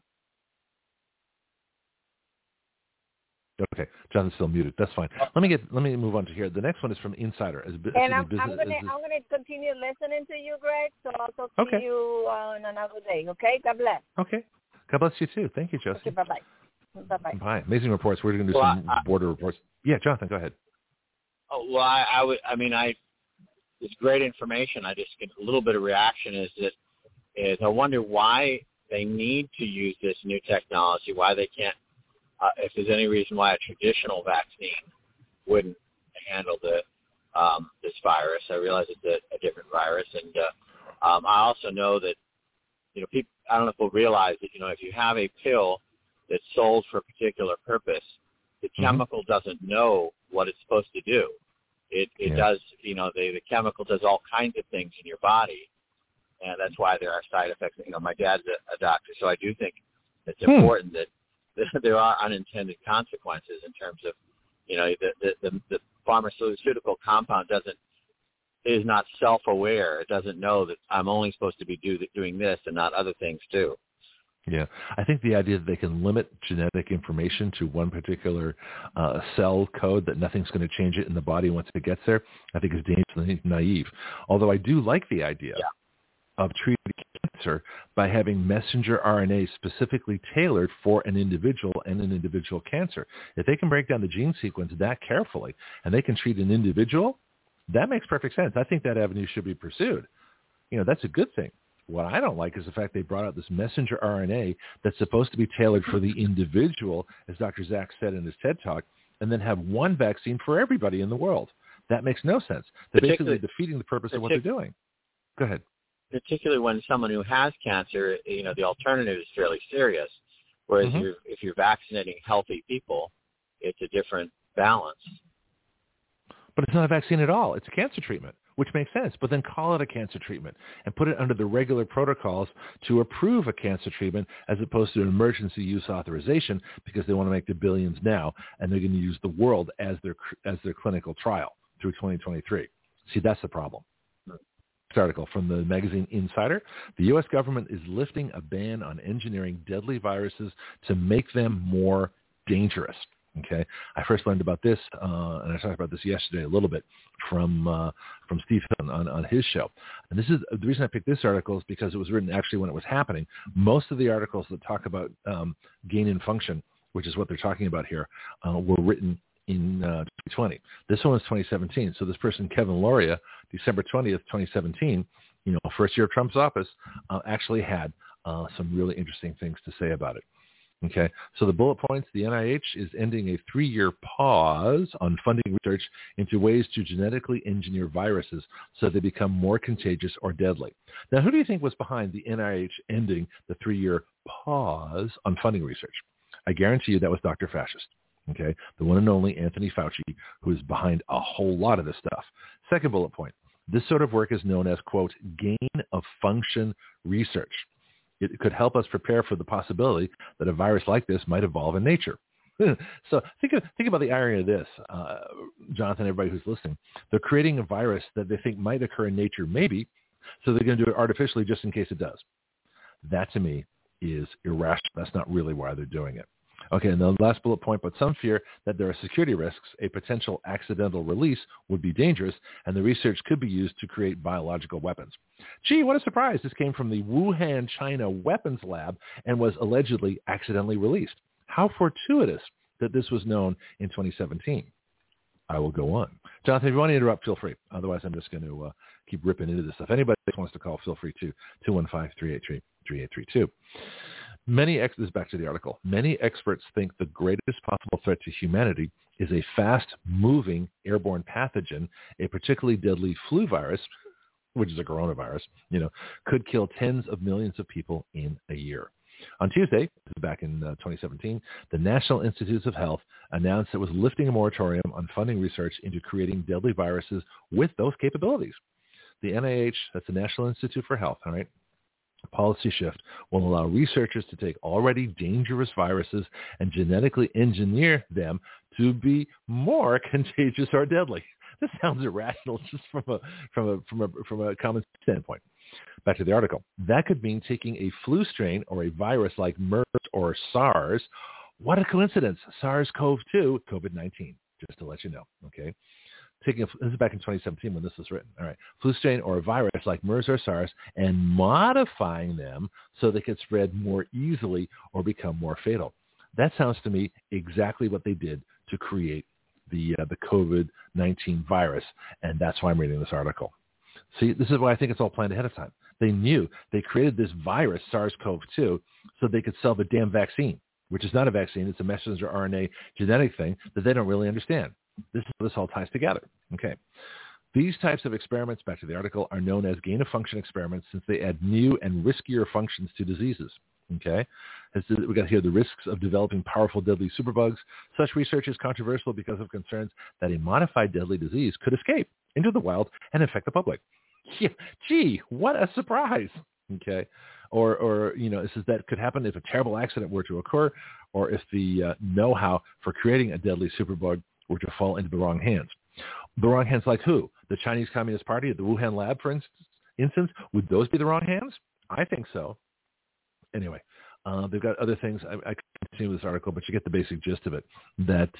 Okay, Jonathan's still muted. That's fine. Let me move on to here. The next one is from Insider. I'm gonna continue listening to you, Greg. So I'll talk to you on another day. Okay. God bless. Okay. God bless you too. Thank you, Josie. Okay. Bye bye. Bye. Amazing reports. We're going to do some border reports. Yeah, Jonathan, go ahead. Oh well, it's great information. I just get a little bit of reaction. Is I wonder why they need to use this new technology. Why they can't. If there's any reason why a traditional vaccine wouldn't handle this virus. I realize it's a different virus, and I also know that people. I don't know if people realize that if you have a pill that's sold for a particular purpose, the chemical doesn't know what it's supposed to do. It does. The chemical does all kinds of things in your body, and that's why there are side effects. My dad's a doctor, so I do think it's important that there are unintended consequences in terms of, the pharmaceutical compound is not self-aware. It doesn't know that I'm only supposed to be doing this and not other things too. Yeah, I think the idea that they can limit genetic information to one particular cell code, that nothing's going to change it in the body once it gets there, I think is dangerously naive. Although I do like the idea of treating cancer by having messenger RNA specifically tailored for an individual and an individual cancer. If they can break down the gene sequence that carefully and they can treat an individual, that makes perfect sense. I think that avenue should be pursued. That's a good thing. What I don't like is the fact they brought out this messenger RNA that's supposed to be tailored for the individual, as Dr. Zach said in his TED Talk, and then have one vaccine for everybody in the world. That makes no sense. They're basically defeating the purpose of what they're doing. Go ahead. Particularly when someone who has cancer, the alternative is fairly serious. Whereas if you're vaccinating healthy people, it's a different balance. But it's not a vaccine at all. It's a cancer treatment, which makes sense. But then call it a cancer treatment and put it under the regular protocols to approve a cancer treatment as opposed to an emergency use authorization, because they want to make the billions now, and they're going to use the world as their clinical trial through 2023. See, that's the problem. Article from the magazine Insider. The U.S. government is lifting a ban on engineering deadly viruses to make them more dangerous. Okay, I first learned about this, and I talked about this yesterday a little bit from Steve on his show. And this is the reason I picked this article is because it was written actually when it was happening. Most of the articles that talk about gain in function, which is what they're talking about here, were written in 2020. This one was 2017. So this person, Kevin Loria, December 20th, 2017, first year of Trump's office, actually had some really interesting things to say about it. Okay, so the bullet points, the NIH is ending a 3-year pause on funding research into ways to genetically engineer viruses so they become more contagious or deadly. Now, who do you think was behind the NIH ending the 3-year pause on funding research? I guarantee you that was Dr. Fascist. Okay, the one and only Anthony Fauci, who is behind a whole lot of this stuff. Second bullet point, this sort of work is known as, quote, gain of function research. It could help us prepare for the possibility that a virus like this might evolve in nature. So think about the irony of this, Jonathan, everybody who's listening. They're creating a virus that they think might occur in nature, maybe, so they're going to do it artificially just in case it does. That, to me, is irrational. That's not really why they're doing it. Okay, and the last bullet point, but some fear that there are security risks. A potential accidental release would be dangerous, and the research could be used to create biological weapons. Gee, what a surprise. This came from the Wuhan, China weapons lab and was allegedly accidentally released. How fortuitous that this was known in 2017. I will go on. Jonathan, if you want to interrupt, feel free. Otherwise, I'm just going to keep ripping into this stuff. Anybody who wants to call, feel free to 215-383-3832. This is back to the article. Many experts think the greatest possible threat to humanity is a fast-moving airborne pathogen, a particularly deadly flu virus, which is a coronavirus, could kill tens of millions of people in a year. On Tuesday, back in 2017, the National Institutes of Health announced it was lifting a moratorium on funding research into creating deadly viruses with those capabilities. The NIH, that's the National Institute for Health, all right, policy shift will allow researchers to take already dangerous viruses and genetically engineer them to be more contagious or deadly. This sounds irrational just from a common standpoint. Back to the article. That could mean taking a flu strain or a virus like MERS or SARS. What a coincidence. SARS-CoV-2, COVID-19, just to let you know, okay? This is back in 2017 when this was written. All right. Flu strain or a virus like MERS or SARS and modifying them so they could spread more easily or become more fatal. That sounds to me exactly what they did to create the COVID-19 virus, and that's why I'm reading this article. See, this is why I think it's all planned ahead of time. They knew they created this virus, SARS-CoV-2, so they could sell the damn vaccine, which is not a vaccine. It's a messenger RNA genetic thing that they don't really understand. This all ties together. Okay. These types of experiments, back to the article, are known as gain-of-function experiments since they add new and riskier functions to diseases. Okay. We got here the risks of developing powerful, deadly superbugs. Such research is controversial because of concerns that a modified deadly disease could escape into the wild and infect the public. Yeah, gee, what a surprise. Okay. Or this is that could happen if a terrible accident were to occur, or if the know-how for creating a deadly superbug were to fall into the wrong hands. The wrong hands like who? The Chinese Communist Party at the Wuhan lab, for instance? Would those be the wrong hands? I think so. Anyway, they've got other things. I can't continue this article, but you get the basic gist of it. That,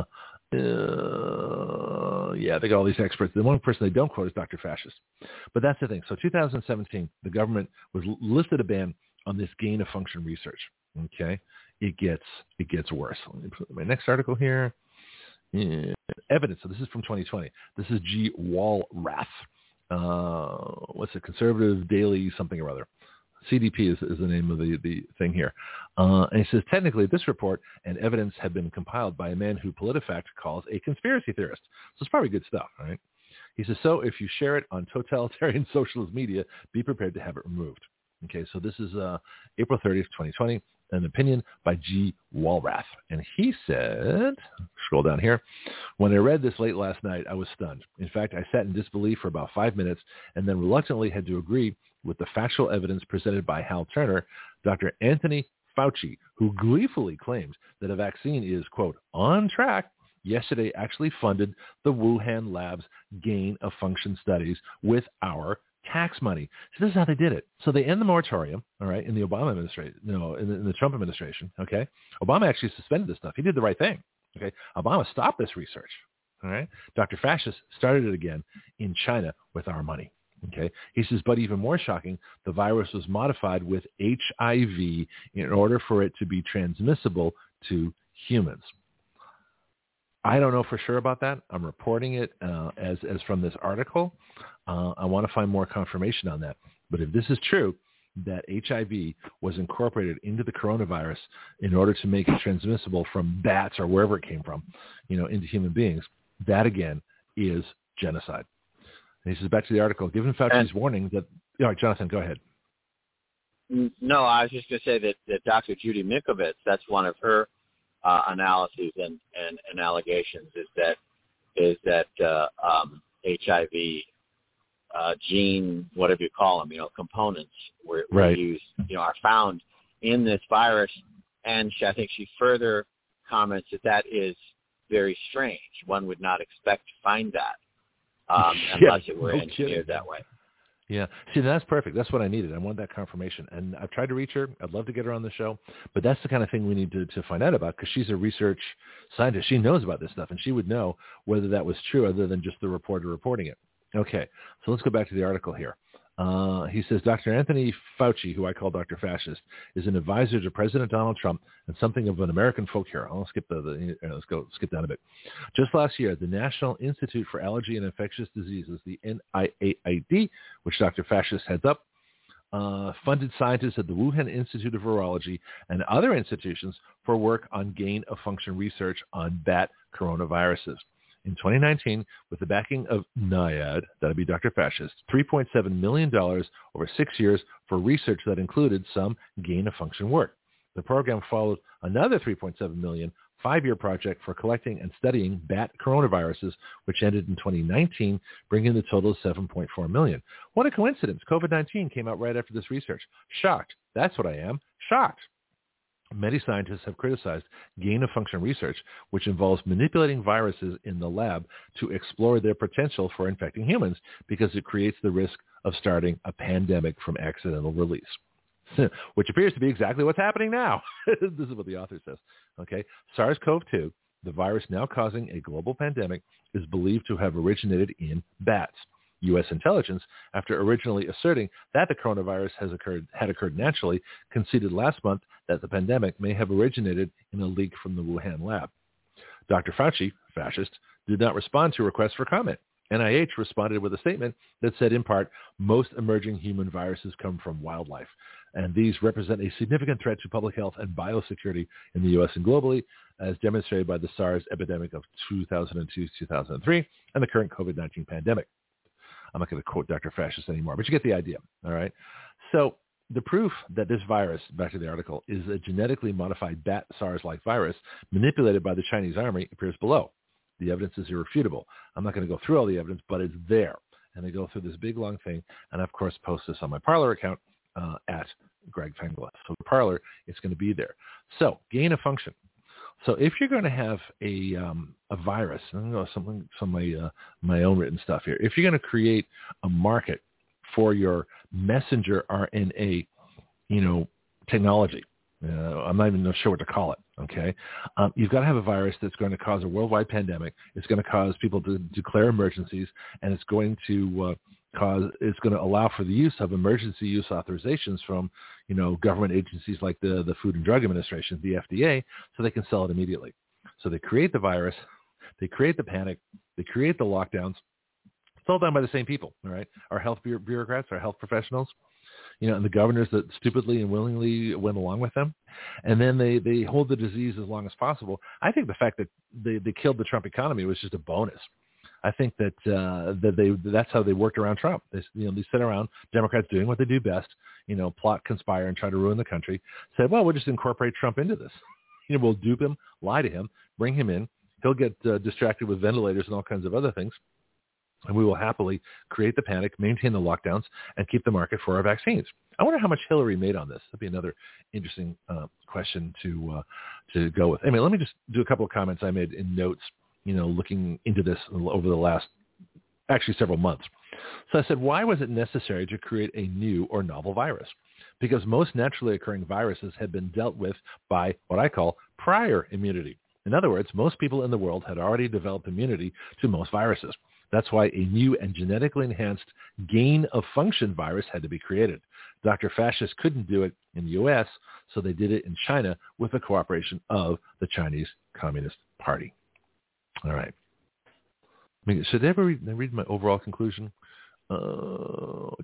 they got all these experts. The one person they don't quote is Dr. Fascist. But that's the thing. So 2017, the government was lifted a ban on this gain-of-function research. Okay? It gets worse. Let me put my next article here. Evidence. So this is from 2020. This is G. Walrath. What's it? Conservative Daily something or other. CDP is the name of the thing here. And he says, technically, this report and evidence have been compiled by a man who PolitiFact calls a conspiracy theorist. So it's probably good stuff, all right? He says, so if you share it on totalitarian socialist media, be prepared to have it removed. Okay, so this is April 30th, 2020. An opinion by G. Walrath. And he said, scroll down here, when I read this late last night, I was stunned. In fact, I sat in disbelief for about 5 minutes and then reluctantly had to agree with the factual evidence presented by Hal Turner, Dr. Anthony Fauci, who gleefully claims that a vaccine is, quote, on track, yesterday actually funded the Wuhan lab's gain-of-function studies with our tax money. So this is how they did it. So they end the moratorium, all right, in the Obama administration, in the Trump administration, okay? Obama actually suspended this stuff. He did the right thing, okay? Obama stopped this research, all right? Dr. Fascist started it again in China with our money, okay? He says, but even more shocking, the virus was modified with HIV in order for it to be transmissible to humans. I don't know for sure about that. I'm reporting it as from this article. I want to find more confirmation on that. But if this is true, that HIV was incorporated into the coronavirus in order to make it transmissible from bats or wherever it came from, into human beings, that again is genocide. And he says, back to the article, given Fauci's warning that, all right, Jonathan, go ahead. No, I was just going to say that Dr. Judy Mikovits, that's one of her analyses and allegations is that HIV gene, whatever you call them, components were used, are found in this virus. And I think she further comments that is very strange. One would not expect to find that unless it were engineered that way. Yeah. See, that's perfect. That's what I needed. I wanted that confirmation. And I've tried to reach her. I'd love to get her on the show. But that's the kind of thing we need to find out about because she's a research scientist. She knows about this stuff, and she would know whether that was true other than just the reporter reporting it. Okay. So let's go back to the article here. He says, Dr. Anthony Fauci, who I call Dr. Fascist, is an advisor to President Donald Trump and something of an American folk hero. I'll skip skip down a bit. Just last year, the National Institute for Allergy and Infectious Diseases, the NIAID, which Dr. Fascist heads up, funded scientists at the Wuhan Institute of Virology and other institutions for work on gain-of-function research on bat coronaviruses. In 2019, with the backing of NIAID, that would be Dr. Fascist, $3.7 million over 6 years for research that included some gain-of-function work. The program followed another $3.7 million 5-year project for collecting and studying bat coronaviruses, which ended in 2019, bringing the total to $7.4 million. What a coincidence. COVID-19 came out right after this research. Shocked. That's what I am. Shocked. Many scientists have criticized gain-of-function research, which involves manipulating viruses in the lab to explore their potential for infecting humans because it creates the risk of starting a pandemic from accidental release, which appears to be exactly what's happening now. This is what the author says. Okay, SARS-CoV-2, the virus now causing a global pandemic, is believed to have originated in bats. U.S. intelligence, after originally asserting that the coronavirus had occurred naturally, conceded last month that the pandemic may have originated in a leak from the Wuhan lab. Dr. Fauci, fascist, did not respond to requests for comment. NIH responded with a statement that said, in part, most emerging human viruses come from wildlife, and these represent a significant threat to public health and biosecurity in the U.S. and globally, as demonstrated by the SARS epidemic of 2002-2003 and the current COVID-19 pandemic. I'm not going to quote Dr. Fascist anymore, but you get the idea, all right? So the proof that this virus, back to the article, is a genetically modified bat SARS-like virus manipulated by the Chinese army appears below. The evidence is irrefutable. I'm not going to go through all the evidence, but it's there. And they go through this big, long thing, and I, of course, post this on my Parler account at Greg Fengler. So the Parler, it's going to be there. So gain of function. So if you're going to have a virus, I'm going to go some my own written stuff here. If you're going to create a market for your messenger RNA, technology, I'm not even sure what to call it. Okay, you've got to have a virus that's going to cause a worldwide pandemic. It's going to cause people to declare emergencies, and it's going to allow for the use of emergency use authorizations from, government agencies like the Food and Drug Administration, the FDA, so they can sell it immediately. So they create the virus, they create the panic, they create the lockdowns. It's all done by the same people, all right? Our health bureaucrats, our health professionals, and the governors that stupidly and willingly went along with them. And then they hold the disease as long as possible. I think the fact that they killed the Trump economy was just a bonus. I think that that's how they worked around Trump. They sit around, Democrats doing what they do best, plot, conspire, and try to ruin the country. Said, well, we'll just incorporate Trump into this. We'll dupe him, lie to him, bring him in. He'll get distracted with ventilators and all kinds of other things. And we will happily create the panic, maintain the lockdowns, and keep the market for our vaccines. I wonder how much Hillary made on this. That'd be another interesting question to go with. Anyway, let me just do a couple of comments I made in notes, looking into this over the last, actually several months. So I said, why was it necessary to create a new or novel virus? Because most naturally occurring viruses had been dealt with by what I call prior immunity. In other words, most people in the world had already developed immunity to most viruses. That's why a new and genetically enhanced gain-of-function virus had to be created. Dr. Fascist couldn't do it in the U.S., so they did it in China with the cooperation of the Chinese Communist Party. All right. Should I ever read my overall conclusion? All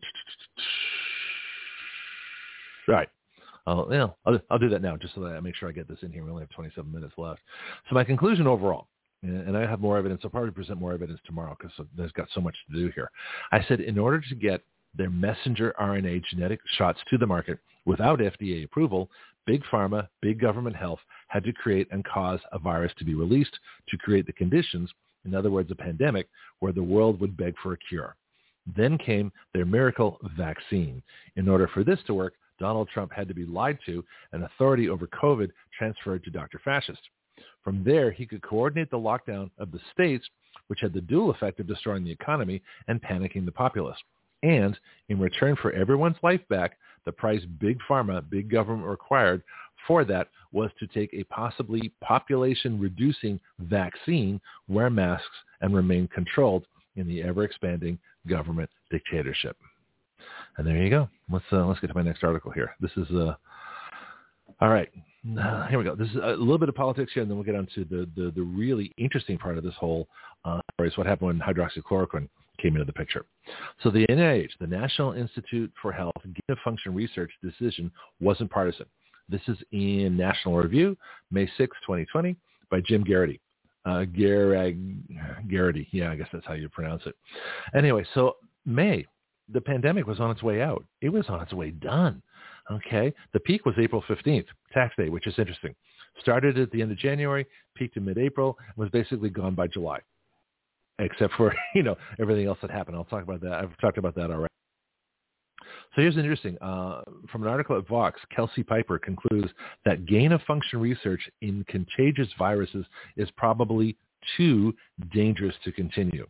right. I'll do that now just so that I make sure I get this in here. We only have 27 minutes left. So my conclusion overall, and I have more evidence. I'll probably present more evidence tomorrow because there's got so much to do here. I said in order to get their messenger RNA genetic shots to the market without FDA approval, Big Pharma, Big Government Health had to create and cause a virus to be released to create the conditions, in other words, a pandemic, where the world would beg for a cure. Then came their miracle vaccine. In order for this to work, Donald Trump had to be lied to and authority over COVID transferred to Dr. Fascist. From there, he could coordinate the lockdown of the states, which had the dual effect of destroying the economy and panicking the populace. And in return for everyone's life back, the price Big Pharma, Big Government required for that was to take a possibly population-reducing vaccine, wear masks, and remain controlled in the ever-expanding government dictatorship. And there you go. Let's get to my next article here. This is all right. Here we go. This is a little bit of politics here, and then we'll get on to the really interesting part of this whole story is what happened when hydroxychloroquine came into the picture. So the NIH, the National Institute for Health, gain-of-function research decision wasn't partisan. This is in National Review, May 6, 2020, by Jim Garrity. Garrity. Yeah, I guess that's how you pronounce it. Anyway, so May, the pandemic was on its way out. It was on its way done. Okay. The peak was April 15th, tax day, which is interesting. Started at the end of January, peaked in mid-April, and was basically gone by July, except for, everything else that happened. I'll talk about that. I've talked about that already. So here's interesting. From an article at Vox, Kelsey Piper concludes that gain-of-function research in contagious viruses is probably too dangerous to continue.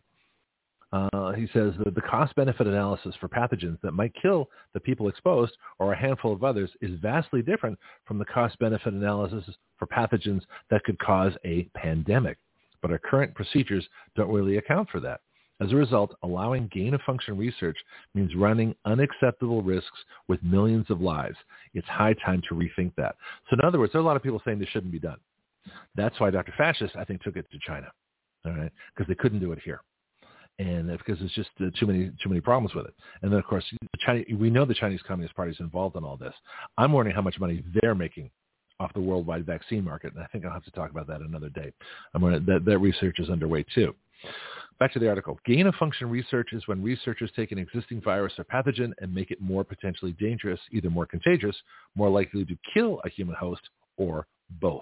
He says that the cost-benefit analysis for pathogens that might kill the people exposed or a handful of others is vastly different from the cost-benefit analysis for pathogens that could cause a pandemic. But our current procedures don't really account for that. As a result, allowing gain-of-function research means running unacceptable risks with millions of lives. It's high time to rethink that. So in other words, there are a lot of people saying this shouldn't be done. That's why Dr. Fascist, I think, took it to China, all right, because they couldn't do it here. And because there's just too many problems with it. And then, of course, we know the Chinese Communist Party is involved in all this. I'm wondering how much money they're making off the worldwide vaccine market, and I think I'll have to talk about that another day. That research is underway, too. Back to the article. Gain-of-function research is when researchers take an existing virus or pathogen and make it more potentially dangerous, either more contagious, more likely to kill a human host, or both.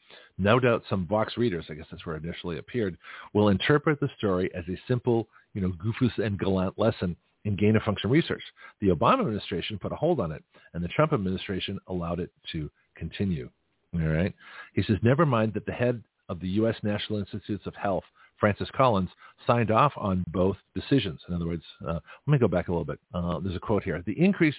No doubt some Vox readers, I guess that's where it initially appeared, will interpret the story as a simple, goofus and gallant lesson in gain-of-function research. The Obama administration put a hold on it, and the Trump administration allowed it to continue. All right? He says, never mind that the head of the U.S. National Institutes of Health, Francis Collins, signed off on both decisions. In other words, let me go back a little bit. There's a quote here. The increase,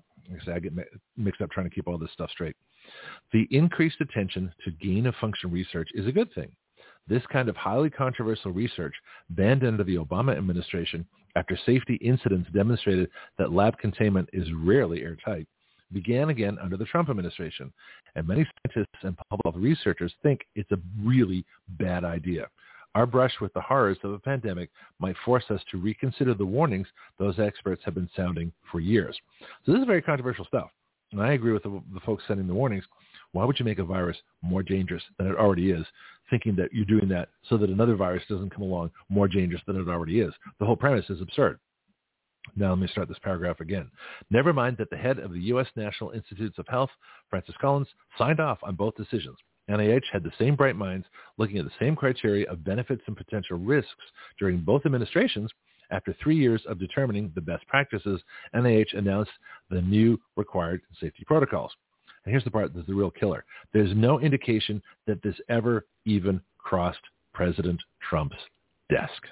I get mixed up trying to keep all this stuff straight. The increased attention to gain-of-function research is a good thing. This kind of highly controversial research, banned under the Obama administration after safety incidents demonstrated that lab containment is rarely airtight, began again under the Trump administration. And many scientists and public health researchers think it's a really bad idea. Our brush with the horrors of a pandemic might force us to reconsider the warnings those experts have been sounding for years. So this is very controversial stuff. And I agree with the folks sending the warnings. Why would you make a virus more dangerous than it already is, thinking that you're doing that so that another virus doesn't come along more dangerous than it already is? The whole premise is absurd. Now let me start this paragraph again. Never mind that the head of the U.S. National Institutes of Health, Francis Collins, signed off on both decisions. NIH had the same bright minds looking at the same criteria of benefits and potential risks during both administrations. After 3 years of determining the best practices, NIH announced the new required safety protocols. And here's the part that's the real killer. There's no indication that this ever even crossed President Trump's desk.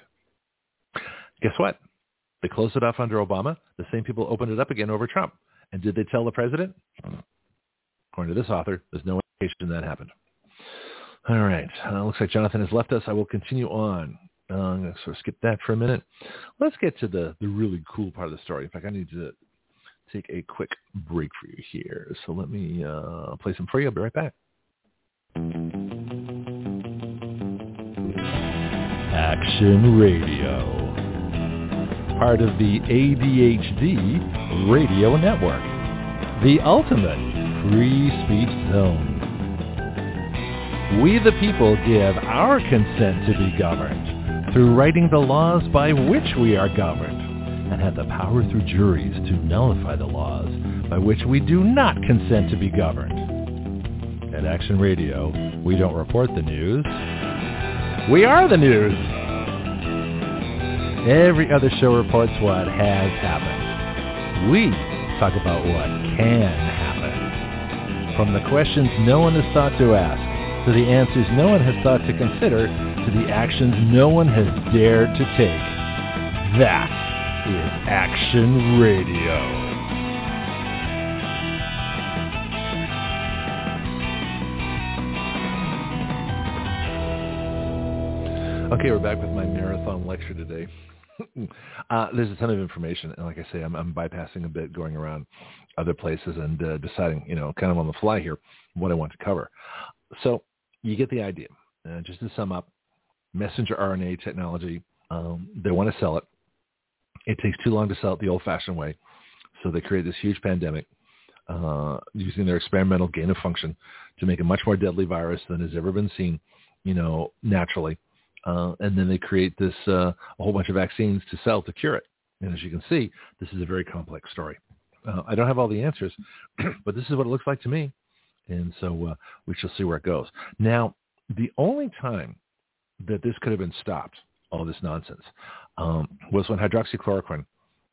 Guess what? They closed it off under Obama. The same people opened it up again over Trump. And did they tell the president? According to this author, there's no indication that happened. All right. Looks like Jonathan has left us. I will continue on. I'm going to sort of skip that for a minute. Let's get to the really cool part of the story. In fact, I need to take a quick break for you here. So let me play some for you. I'll be right back. Action Radio. Part of the ADHD Radio Network. The ultimate free speech zone. We the people give our consent to be governed through writing the laws by which we are governed, and have the power through juries to nullify the laws by which we do not consent to be governed. At Action Radio, we don't report the news. We are the news. Every other show reports what has happened. We talk about what can happen. From the questions no one has thought to ask, to the answers no one has thought to consider, to the actions no one has dared to take. That is Action Radio. Okay, we're back with my marathon lecture today. There's a ton of information, and like I say, I'm bypassing a bit, going around other places and deciding, kind of on the fly here, what I want to cover. So you get the idea. Just to sum up, messenger RNA technology, they want to sell it. It takes too long to sell it the old-fashioned way, so they create this huge pandemic using their experimental gain of function to make a much more deadly virus than has ever been seen, naturally. And then they create this a whole bunch of vaccines to sell to cure it. And as you can see, this is a very complex story. I don't have all the answers, but this is what it looks like to me. And so we shall see where it goes. Now, the only time that this could have been stopped, all this nonsense, was when hydroxychloroquine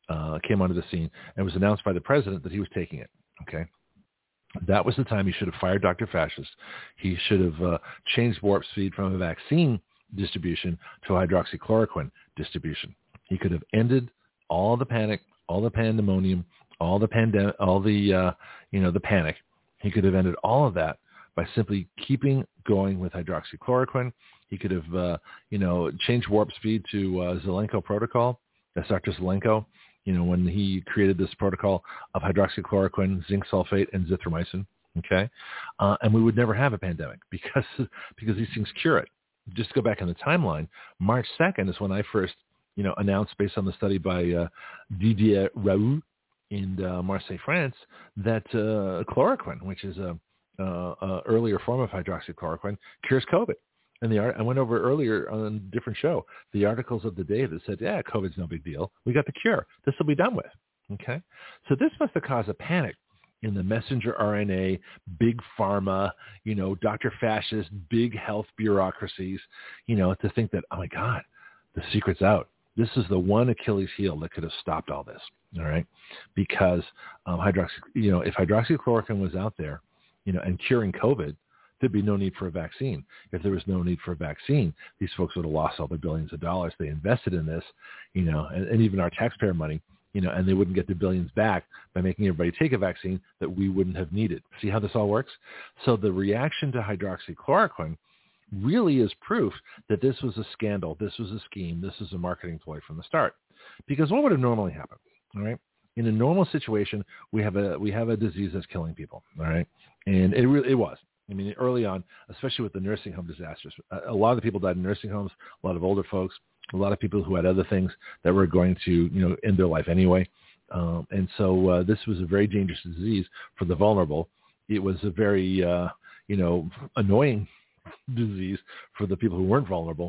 came onto the scene and was announced by the president that he was taking it. Okay. That was the time he should have fired Dr. Fascist. He should have changed warp speed from a vaccine distribution to a hydroxychloroquine distribution. He could have ended all the panic, all the pandemonium, all the pandemic, all the the panic. He could have ended all of that by simply keeping going with hydroxychloroquine. He could have changed warp speed to Zelenko protocol. That's Dr. Zelenko. When he created this protocol of hydroxychloroquine, zinc sulfate, and zithromycin, okay, and we would never have a pandemic because these things cure it. Just to go back in the timeline, March 2nd is when I first, announced based on the study by Didier Raoult in Marseille, France, that chloroquine, which is a earlier form of hydroxychloroquine, cures COVID. And I went over earlier on a different show, the articles of the day that said, yeah, COVID's no big deal. We got the cure. This will be done with. Okay. So this must have caused a panic in the messenger RNA, big pharma, Dr. Fascist, big health bureaucracies, to think that, oh my God, the secret's out. This is the one Achilles heel that could have stopped all this. All right. Because if hydroxychloroquine was out there, and curing COVID, there'd be no need for a vaccine. If there was no need for a vaccine, these folks would have lost all their billions of dollars they invested in this, and even our taxpayer money, and they wouldn't get the billions back by making everybody take a vaccine that we wouldn't have needed. See how this all works? So the reaction to hydroxychloroquine really is proof that this was a scandal, this was a scheme, this was a marketing ploy from the start. Because what would have normally happened? All right. In a normal situation, we have a disease that's killing people. All right. And it was. I mean, early on, especially with the nursing home disasters, a lot of the people died in nursing homes, a lot of older folks, a lot of people who had other things that were going to, end their life anyway. And so this was a very dangerous disease for the vulnerable. It was a very, annoying disease for the people who weren't vulnerable.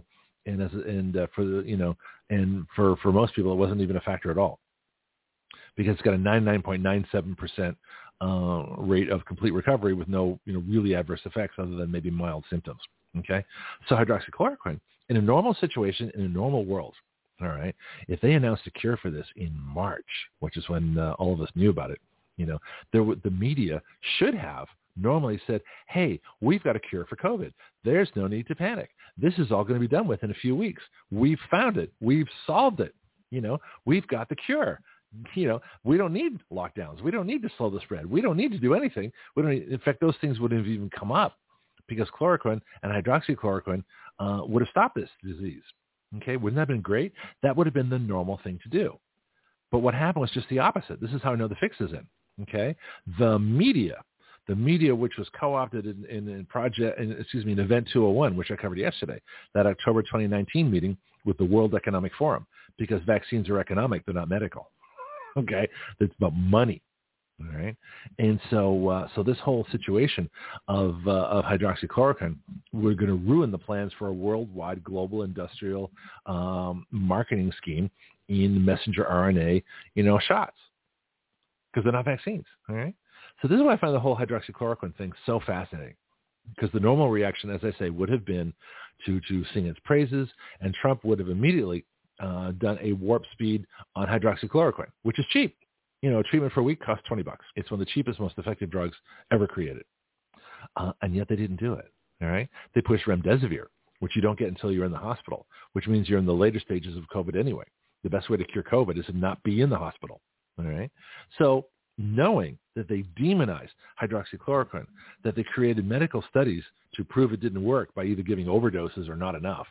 For most people, it wasn't even a factor at all, because it's got a 99.97% rate of complete recovery with no, really adverse effects other than maybe mild symptoms. Okay. So hydroxychloroquine in a normal situation, in a normal world, all right, if they announced a cure for this in March, which is when all of us knew about it, the media should have normally said, hey, we've got a cure for COVID. There's no need to panic. This is all going to be done with in a few weeks. We've found it. We've solved it. We've got the cure. We don't need lockdowns. We don't need to slow the spread. We don't need to do anything. In fact, those things wouldn't have even come up because chloroquine and hydroxychloroquine would have stopped this disease. Okay, wouldn't that have been great? That would have been the normal thing to do. But what happened was just the opposite. This is how I know the fix is in. Okay, the media, which was co-opted in Event 201, which I covered yesterday, that October 2019 meeting with the World Economic Forum, because vaccines are economic, they're not medical. Okay, it's about money. All right, and so this whole situation of hydroxychloroquine, we're going to ruin the plans for a worldwide global industrial marketing scheme in messenger RNA, shots, because they're not vaccines. All right, so this is why I find the whole hydroxychloroquine thing so fascinating, because the normal reaction, as I say, would have been to sing its praises, and Trump would have immediately done a warp speed on hydroxychloroquine, which is cheap. Treatment for a week costs $20. It's one of the cheapest, most effective drugs ever created. And yet they didn't do it. All right. They pushed remdesivir, which you don't get until you're in the hospital, which means you're in the later stages of COVID anyway. The best way to cure COVID is to not be in the hospital. All right. So knowing that they demonized hydroxychloroquine, that they created medical studies to prove it didn't work by either giving overdoses or not enough,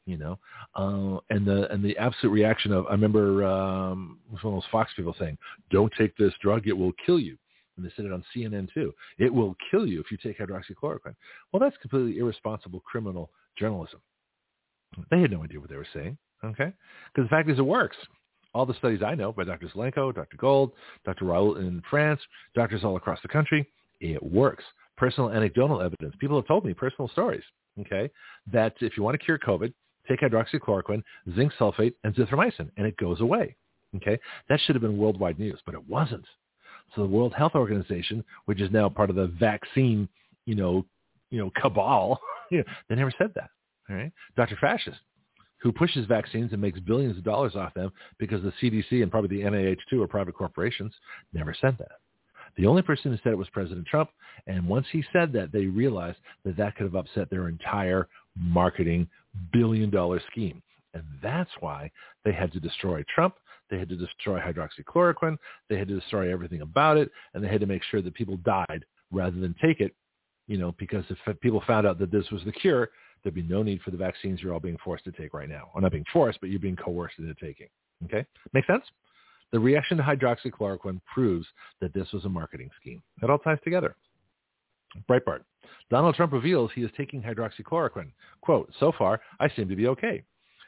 and the absolute reaction of, I remember one of those Fox people saying, don't take this drug, it will kill you. And they said it on CNN too. It will kill you if you take hydroxychloroquine. Well, that's completely irresponsible criminal journalism. They had no idea what they were saying, okay? Because the fact is it works. All the studies I know by Dr. Zelenko, Dr. Gold, Dr. Raoult in France, doctors all across the country, it works. Personal anecdotal evidence. People have told me personal stories, okay, that if you want to cure COVID, take hydroxychloroquine, zinc sulfate, and zithromycin, and it goes away. Okay, that should have been worldwide news, but it wasn't. So the World Health Organization, which is now part of the vaccine, cabal, they never said that. All right, Dr. Fascist who pushes vaccines and makes billions of dollars off them because the CDC and probably the NIH too are private corporations, never said that. The only person who said it was President Trump, and once he said that, they realized that that could have upset their entire marketing billion-dollar scheme. And that's why they had to destroy Trump. They had to destroy hydroxychloroquine. They had to destroy everything about it, and they had to make sure that people died rather than take it, because if people found out that this was the cure, there'd be no need for the vaccines you're all being forced to take right now. Or not being forced, but you're being coerced into taking. Okay? Make sense? The reaction to hydroxychloroquine proves that this was a marketing scheme. It all ties together. Breitbart. Donald Trump reveals he is taking hydroxychloroquine. Quote, so far, I seem to be okay.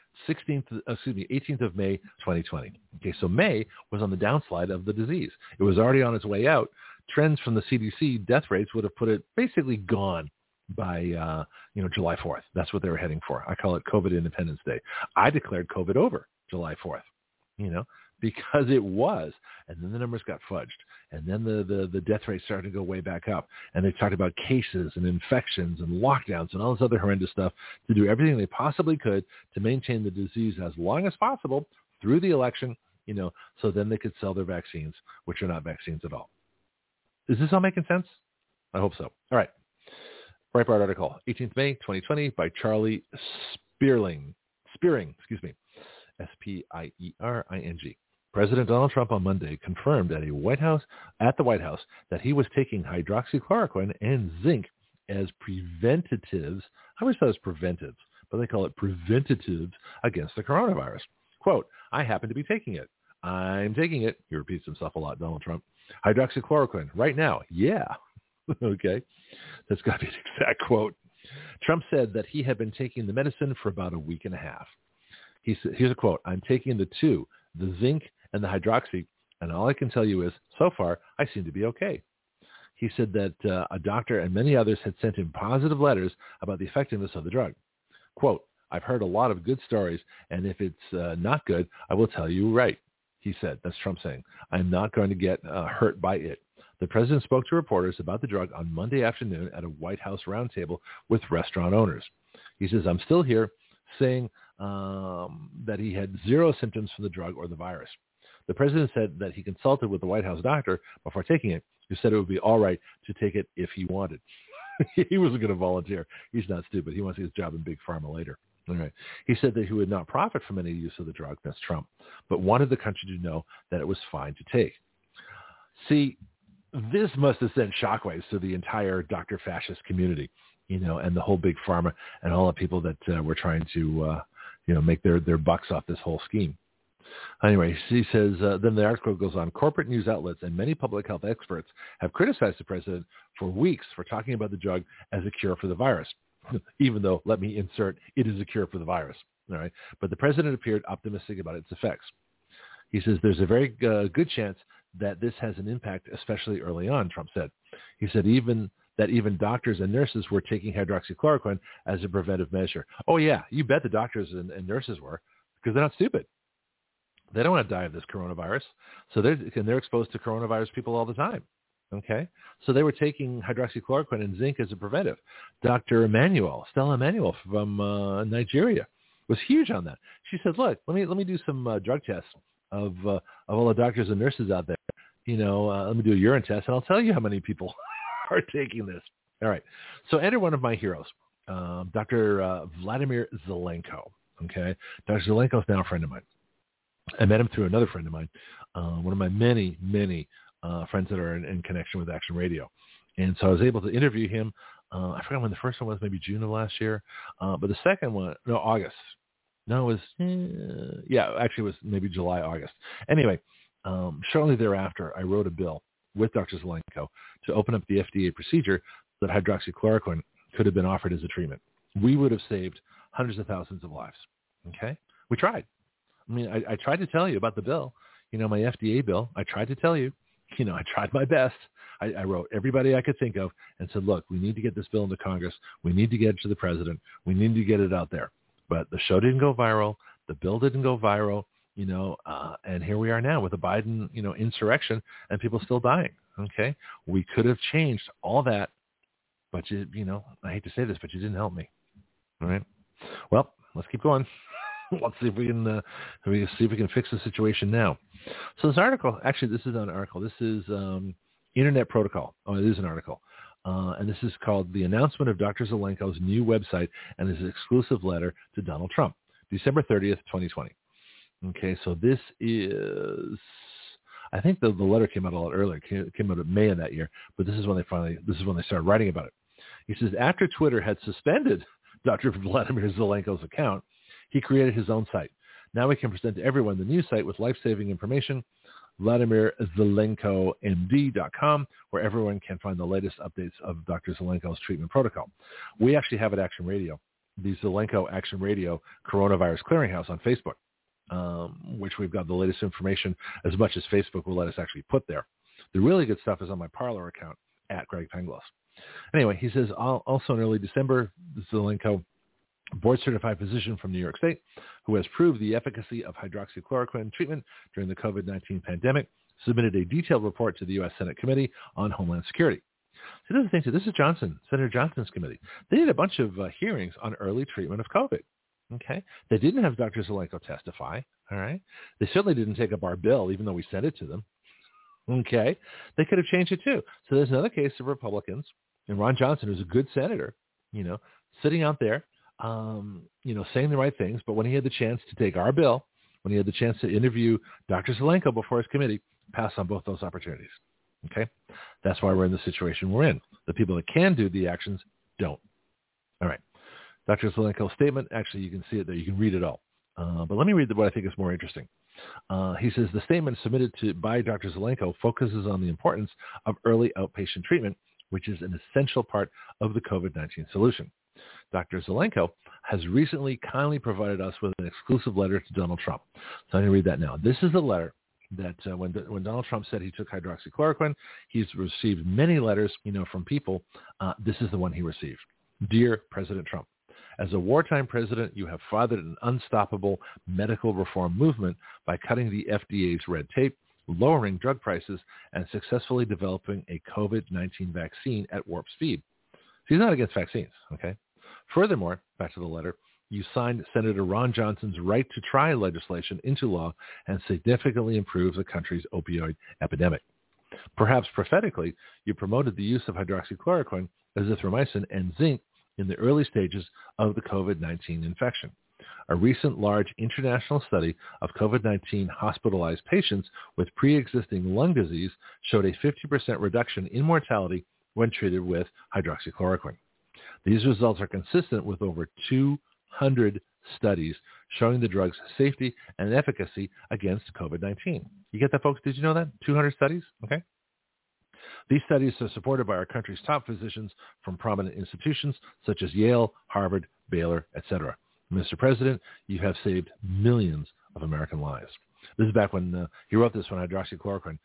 18th of May, 2020. Okay, so May was on the downslide of the disease. It was already on its way out. Trends from the CDC death rates would have put it basically gone by, July 4th. That's what they were heading for. I call it COVID Independence Day. I declared COVID over July 4th, because it was. And then the numbers got fudged. And then the death rate started to go way back up. And they talked about cases and infections and lockdowns and all this other horrendous stuff to do everything they possibly could to maintain the disease as long as possible through the election, so then they could sell their vaccines, which are not vaccines at all. Is this all making sense? I hope so. All right. Breitbart article, 18th May, 2020, by Charlie Spearing, Spearing, S-P-I-E-R-I-N-G. President Donald Trump on Monday confirmed at the White House that he was taking hydroxychloroquine and zinc as preventatives. I always thought it was preventives, but they call it preventatives against the coronavirus. Quote, I happen to be taking it. I'm taking it. He repeats himself a lot, Donald Trump. Hydroxychloroquine right now. Yeah. Okay. That's got to be an exact quote. Trump said that he had been taking the medicine for about a week and a half. He said, here's a quote, I'm taking the two, the zinc and the hydroxy, and all I can tell you is, so far, I seem to be okay. He said that a doctor and many others had sent him positive letters about the effectiveness of the drug. Quote, I've heard a lot of good stories, and if it's not good, I will tell you right, he said. That's Trump saying. I'm not going to get hurt by it. The president spoke to reporters about the drug on Monday afternoon at a White House roundtable with restaurant owners. He says, I'm still here, saying that he had zero symptoms from the drug or the virus. The president said that he consulted with the White House doctor before taking it, who said it would be all right to take it if he wanted. He wasn't going to volunteer. He's not stupid. He wants his job in Big Pharma later. All right. He said that he would not profit from any use of the drug, that's Trump, but wanted the country to know that it was fine to take. See, this must have sent shockwaves to the entire Dr. Fascist community, and the whole Big Pharma and all the people that were trying to, make their bucks off this whole scheme. Anyway, he says, then the article goes on, corporate news outlets and many public health experts have criticized the president for weeks for talking about the drug as a cure for the virus, even though, let me insert, it is a cure for the virus. All right. But the president appeared optimistic about its effects. He says there's a very good chance that this has an impact, especially early on, Trump said. He said even doctors and nurses were taking hydroxychloroquine as a preventive measure. Oh, yeah, you bet the doctors and nurses were, because they're not stupid. They don't want to die of this coronavirus. So they're exposed to coronavirus people all the time. Okay? So they were taking hydroxychloroquine and zinc as a preventive. Stella Emanuel from Nigeria was huge on that. She said, look, let me do some drug tests of all the doctors and nurses out there. Let me do a urine test, and I'll tell you how many people are taking this. All right. So enter one of my heroes, Dr. Vladimir Zelenko. Okay? Dr. Zelenko is now a friend of mine. I met him through another friend of mine, one of my many, many friends that are in connection with Action Radio. And so I was able to interview him. I forgot when the first one was, maybe June of last year. But the second one, no, August. No, it was, actually it was maybe July, August. Anyway, shortly thereafter, I wrote a bill with Dr. Zelenko to open up the FDA procedure that hydroxychloroquine could have been offered as a treatment. We would have saved hundreds of thousands of lives. Okay? We tried. I mean, I tried to tell you about the bill, my FDA bill. I tried to tell you, I tried my best. I wrote everybody I could think of and said, look, we need to get this bill into Congress. We need to get it to the president. We need to get it out there. But the show didn't go viral. The bill didn't go viral, and here we are now with a Biden, insurrection and people still dying. Okay. We could have changed all that, but I hate to say this, but you didn't help me. All right. Well, let's keep going. Let's see if we can fix the situation now. So this article, actually, this is not an article. This is Internet Protocol. Oh, it is an article. And this is called The Announcement of Dr. Zelenko's New Website and His Exclusive Letter to Donald Trump, December 30th, 2020. Okay, so this is, I think the letter came out a lot earlier. It came out in May of that year, but this is when they started writing about it. He says, after Twitter had suspended Dr. Vladimir Zelenko's account, he created his own site. Now we can present to everyone the new site with life-saving information, VladimirZelenkoMD.com, where everyone can find the latest updates of Dr. Zelenko's treatment protocol. We actually have at Action Radio, the Zelenko Action Radio Coronavirus Clearinghouse on Facebook, which we've got the latest information as much as Facebook will let us actually put there. The really good stuff is on my Parler account at Greg Penglis. Anyway, he says also in early December, Zelenko, board-certified physician from New York State, who has proved the efficacy of hydroxychloroquine treatment during the COVID-19 pandemic, submitted a detailed report to the U.S. Senate Committee on Homeland Security. So this is Senator Johnson's committee. They did a bunch of hearings on early treatment of COVID. Okay, they didn't have Dr. Zelenko testify. All right, they certainly didn't take up our bill, even though we sent it to them. Okay, they could have changed it too. So there's another case of Republicans and Ron Johnson, who's a good senator, sitting out there, saying the right things. But when he had the chance to take our bill, when he had the chance to interview Dr. Zelenko before his committee, passed on both those opportunities. Okay, that's why we're in the situation we're in. The people that can do the actions don't. All right. Dr. Zelenko's statement, actually, you can see it there. You can read it all. But let me read what I think is more interesting. He says the statement submitted by Dr. Zelenko focuses on the importance of early outpatient treatment, which is an essential part of the COVID-19 solution. Dr. Zelenko has recently kindly provided us with an exclusive letter to Donald Trump. So I'm going to read that now. This is the letter that when Donald Trump said he took hydroxychloroquine, he's received many letters, from people. This is the one he received. Dear President Trump, as a wartime president, you have fathered an unstoppable medical reform movement by cutting the FDA's red tape, lowering drug prices, and successfully developing a COVID-19 vaccine at warp speed. He's not against vaccines, okay? Furthermore, back to the letter, you signed Senator Ron Johnson's right to try legislation into law and significantly improved the country's opioid epidemic. Perhaps prophetically, you promoted the use of hydroxychloroquine, azithromycin, and zinc in the early stages of the COVID-19 infection. A recent large international study of COVID-19 hospitalized patients with pre-existing lung disease showed a 50% reduction in mortality when treated with hydroxychloroquine. These results are consistent with over 200 studies showing the drug's safety and efficacy against COVID-19. You get that, folks? Did you know that? 200 studies? Okay. These studies are supported by our country's top physicians from prominent institutions such as Yale, Harvard, Baylor, etc. Mr. President, you have saved millions of American lives. This is back when he wrote this when hydroxychloroquine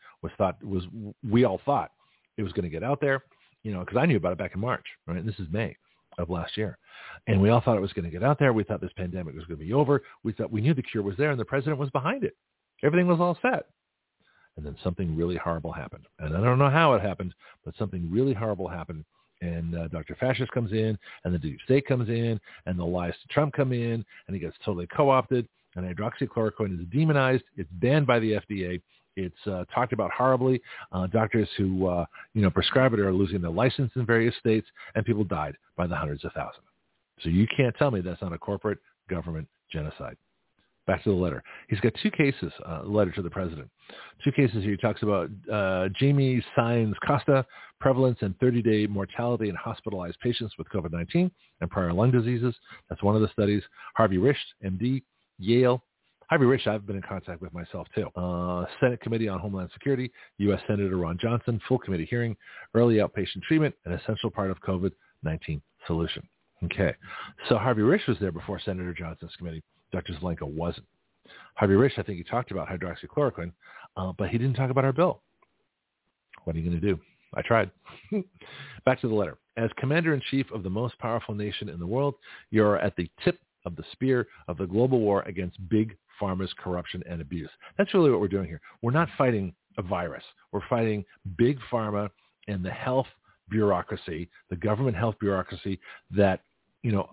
we all thought it was going to get out there, because I knew about it back in March, right? And this is May of last year. And we all thought it was going to get out there. We thought this pandemic was going to be over. We knew the cure was there and the president was behind it. Everything was all set. And then something really horrible happened. And I don't know how it happened, but something really horrible happened. And Dr. Fascist comes in, and the deep state comes in, and the lies to Trump come in, and he gets totally co-opted, and hydroxychloroquine is demonized. It's banned by the FDA. It's talked about horribly. Doctors who, prescribe it are losing their license in various states, and people died by the hundreds of thousands. So you can't tell me that's not a corporate government genocide. Back to the letter. He's got two cases, letter to the president. Two cases here. He talks about Jamie Sines Costa, prevalence and 30-day mortality in hospitalized patients with COVID-19 and prior lung diseases. That's one of the studies. Harvey Risch, MD, Yale. Harvey Risch, I've been in contact with myself too. Senate Committee on Homeland Security, U.S. Senator Ron Johnson, full committee hearing, early outpatient treatment, an essential part of COVID-19 solution. Okay. So Harvey Risch was there before Senator Johnson's committee. Dr. Zelenko wasn't. Harvey Risch, I think he talked about hydroxychloroquine, but he didn't talk about our bill. What are you going to do? I tried. Back to the letter. As commander-in-chief of the most powerful nation in the world, you're at the tip of the spear of the global war against big pharma's corruption and abuse. That's really what we're doing here. We're not fighting a virus. We're fighting big pharma and the health bureaucracy, the government health bureaucracy that,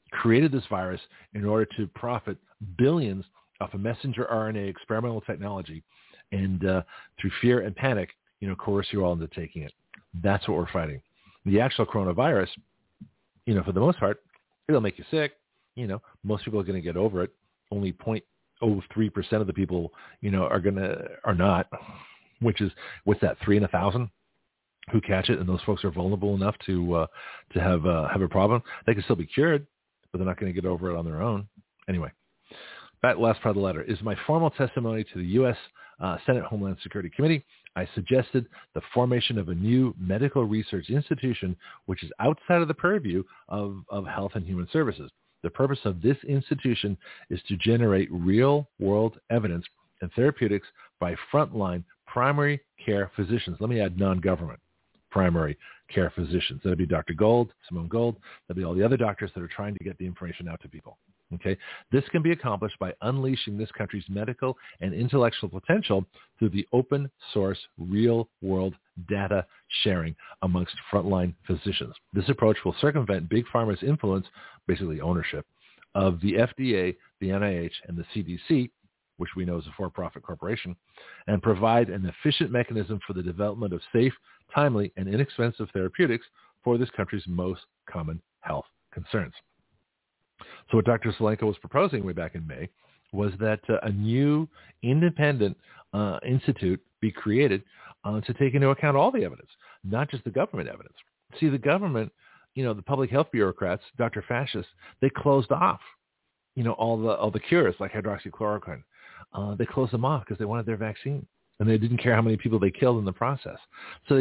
created this virus in order to profit billions off of messenger RNA experimental technology, and through fear and panic, coerce you all into taking it. That's what we're fighting. The actual coronavirus, for the most part, it'll make you sick. Most people are going to get over it. Only 0.03% of the people, are not, which is, what's that, 3 in 1,000 who catch it, and those folks are vulnerable enough to have a problem. They can still be cured, but they're not going to get over it on their own. Anyway, that last part of the letter is my formal testimony to the U.S. Senate Homeland Security Committee. I suggested the formation of a new medical research institution, which is outside of the purview of Health and Human Services. The purpose of this institution is to generate real-world evidence and therapeutics by frontline primary care physicians. Let me add non-government primary care physicians. That would be Dr. Gold, Simone Gold. That would be all the other doctors that are trying to get the information out to people. Okay, this can be accomplished by unleashing this country's medical and intellectual potential through the open source real-world data sharing amongst frontline physicians. This approach will circumvent Big Pharma's influence, basically ownership, of the FDA, the NIH, and the CDC, which we know is a for-profit corporation, and provide an efficient mechanism for the development of safe, timely, and inexpensive therapeutics for this country's most common health concerns. So what Dr. Zelenko was proposing way back in May was that a new independent institute be created to take into account all the evidence, not just the government evidence. See, the government, the public health bureaucrats, Dr. Fascists, they closed off, all the cures like hydroxychloroquine. They closed them off because they wanted their vaccine, and they didn't care how many people they killed in the process. So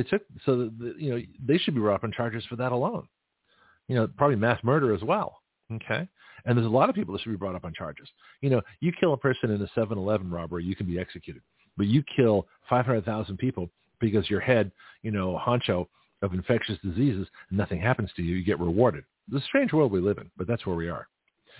they should be brought up on charges for that alone. Probably mass murder as well. Okay. And there's a lot of people that should be brought up on charges. You kill a person in a 7-Eleven robbery, you can be executed. But you kill 500,000 people because your head, honcho of infectious diseases, and nothing happens to you, you get rewarded. It's a strange world we live in, but that's where we are.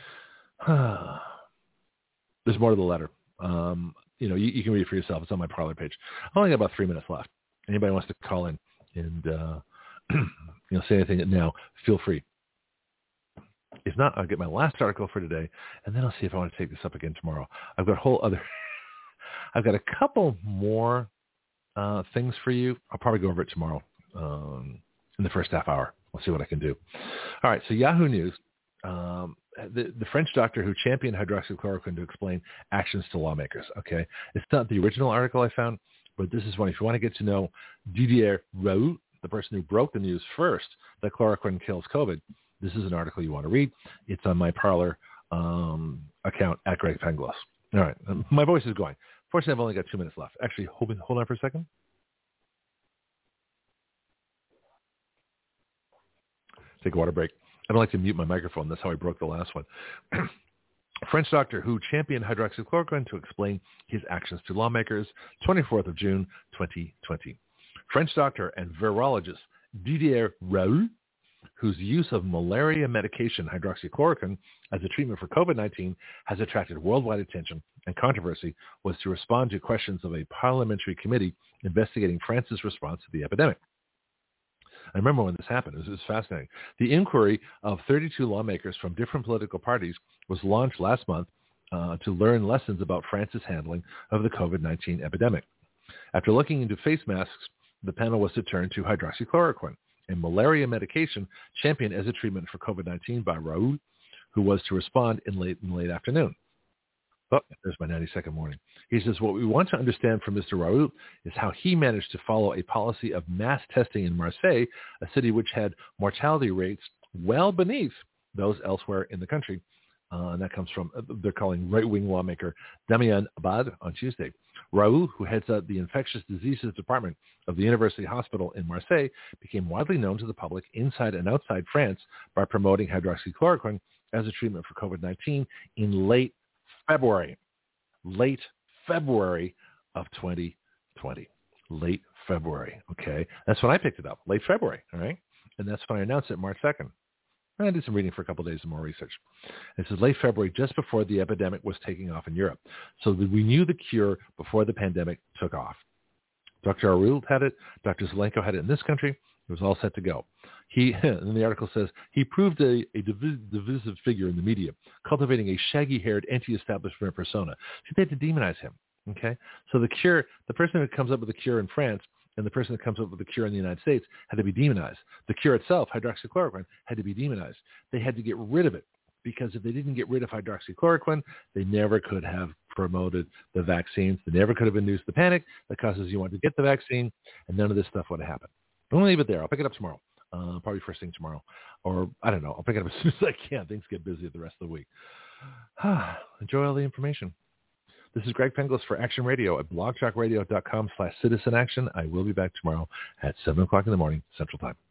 There's more to the letter. You can read it for yourself. It's on my Parler page. I only got about 3 minutes left. Anybody wants to call in and say anything now, feel free. If not, I'll get my last article for today, and then I'll see if I want to take this up again tomorrow. I've got a couple more things for you. I'll probably go over it tomorrow in the first half hour. We'll see what I can do. All right, so Yahoo News, the French doctor who championed hydroxychloroquine to explain actions to lawmakers. Okay, it's not the original article I found, but this is one. If you want to get to know Didier Raoult, the person who broke the news first that chloroquine kills COVID, this is an article you want to read. It's on my Parler account at Greg Penglis. All right. My voice is going. Fortunately, I've only got 2 minutes left. Actually, hold on for a second. Take a water break. I don't like to mute my microphone. That's how I broke the last one. French doctor who championed hydroxychloroquine to explain his actions to lawmakers, 24th of June, 2020. French doctor and virologist Didier Raoult, whose use of malaria medication, hydroxychloroquine, as a treatment for COVID-19 has attracted worldwide attention and controversy, was to respond to questions of a parliamentary committee investigating France's response to the epidemic. I remember when this happened. It was fascinating. The inquiry of 32 lawmakers from different political parties was launched last month to learn lessons about France's handling of the COVID-19 epidemic. After looking into face masks, the panel was to turn to hydroxychloroquine, a malaria medication championed as a treatment for COVID-19 by Raoult, who was to respond in late afternoon. Oh, there's my 90-second warning. He says, what we want to understand from Mr. Raoult is how he managed to follow a policy of mass testing in Marseille, a city which had mortality rates well beneath those elsewhere in the country. And that comes from, they're calling right-wing lawmaker Damien Abad on Tuesday. Raoult, who heads up the infectious diseases department of the University Hospital in Marseille, became widely known to the public inside and outside France by promoting hydroxychloroquine as a treatment for COVID-19 in late February of 2020. Late February, okay? That's when I picked it up, late February, all right? And that's when I announced it March 2nd. I did some reading for a couple of days and more research. This is late February, just before the epidemic was taking off in Europe. So we knew the cure before the pandemic took off. Dr. Raoult had it. Dr. Zelenko had it in this country. It was all set to go. And the article says, he proved a divisive figure in the media, cultivating a shaggy-haired, anti-establishment persona. So they had to demonize him. Okay? So the person who comes up with the cure in France and the person that comes up with the cure in the United States had to be demonized. The cure itself, hydroxychloroquine, had to be demonized. They had to get rid of it, because if they didn't get rid of hydroxychloroquine, they never could have promoted the vaccines. They never could have induced the panic that causes you want to get the vaccine, and none of this stuff would have happened. I'm going to leave it there. I'll pick it up tomorrow, probably first thing tomorrow. Or, I don't know, I'll pick it up as soon as I can. Things get busy the rest of the week. Enjoy all the information. This is Greg Penglis for Action Radio at blogtalkradio.com/citizenaction. I will be back tomorrow at 7 o'clock in the morning, Central Time.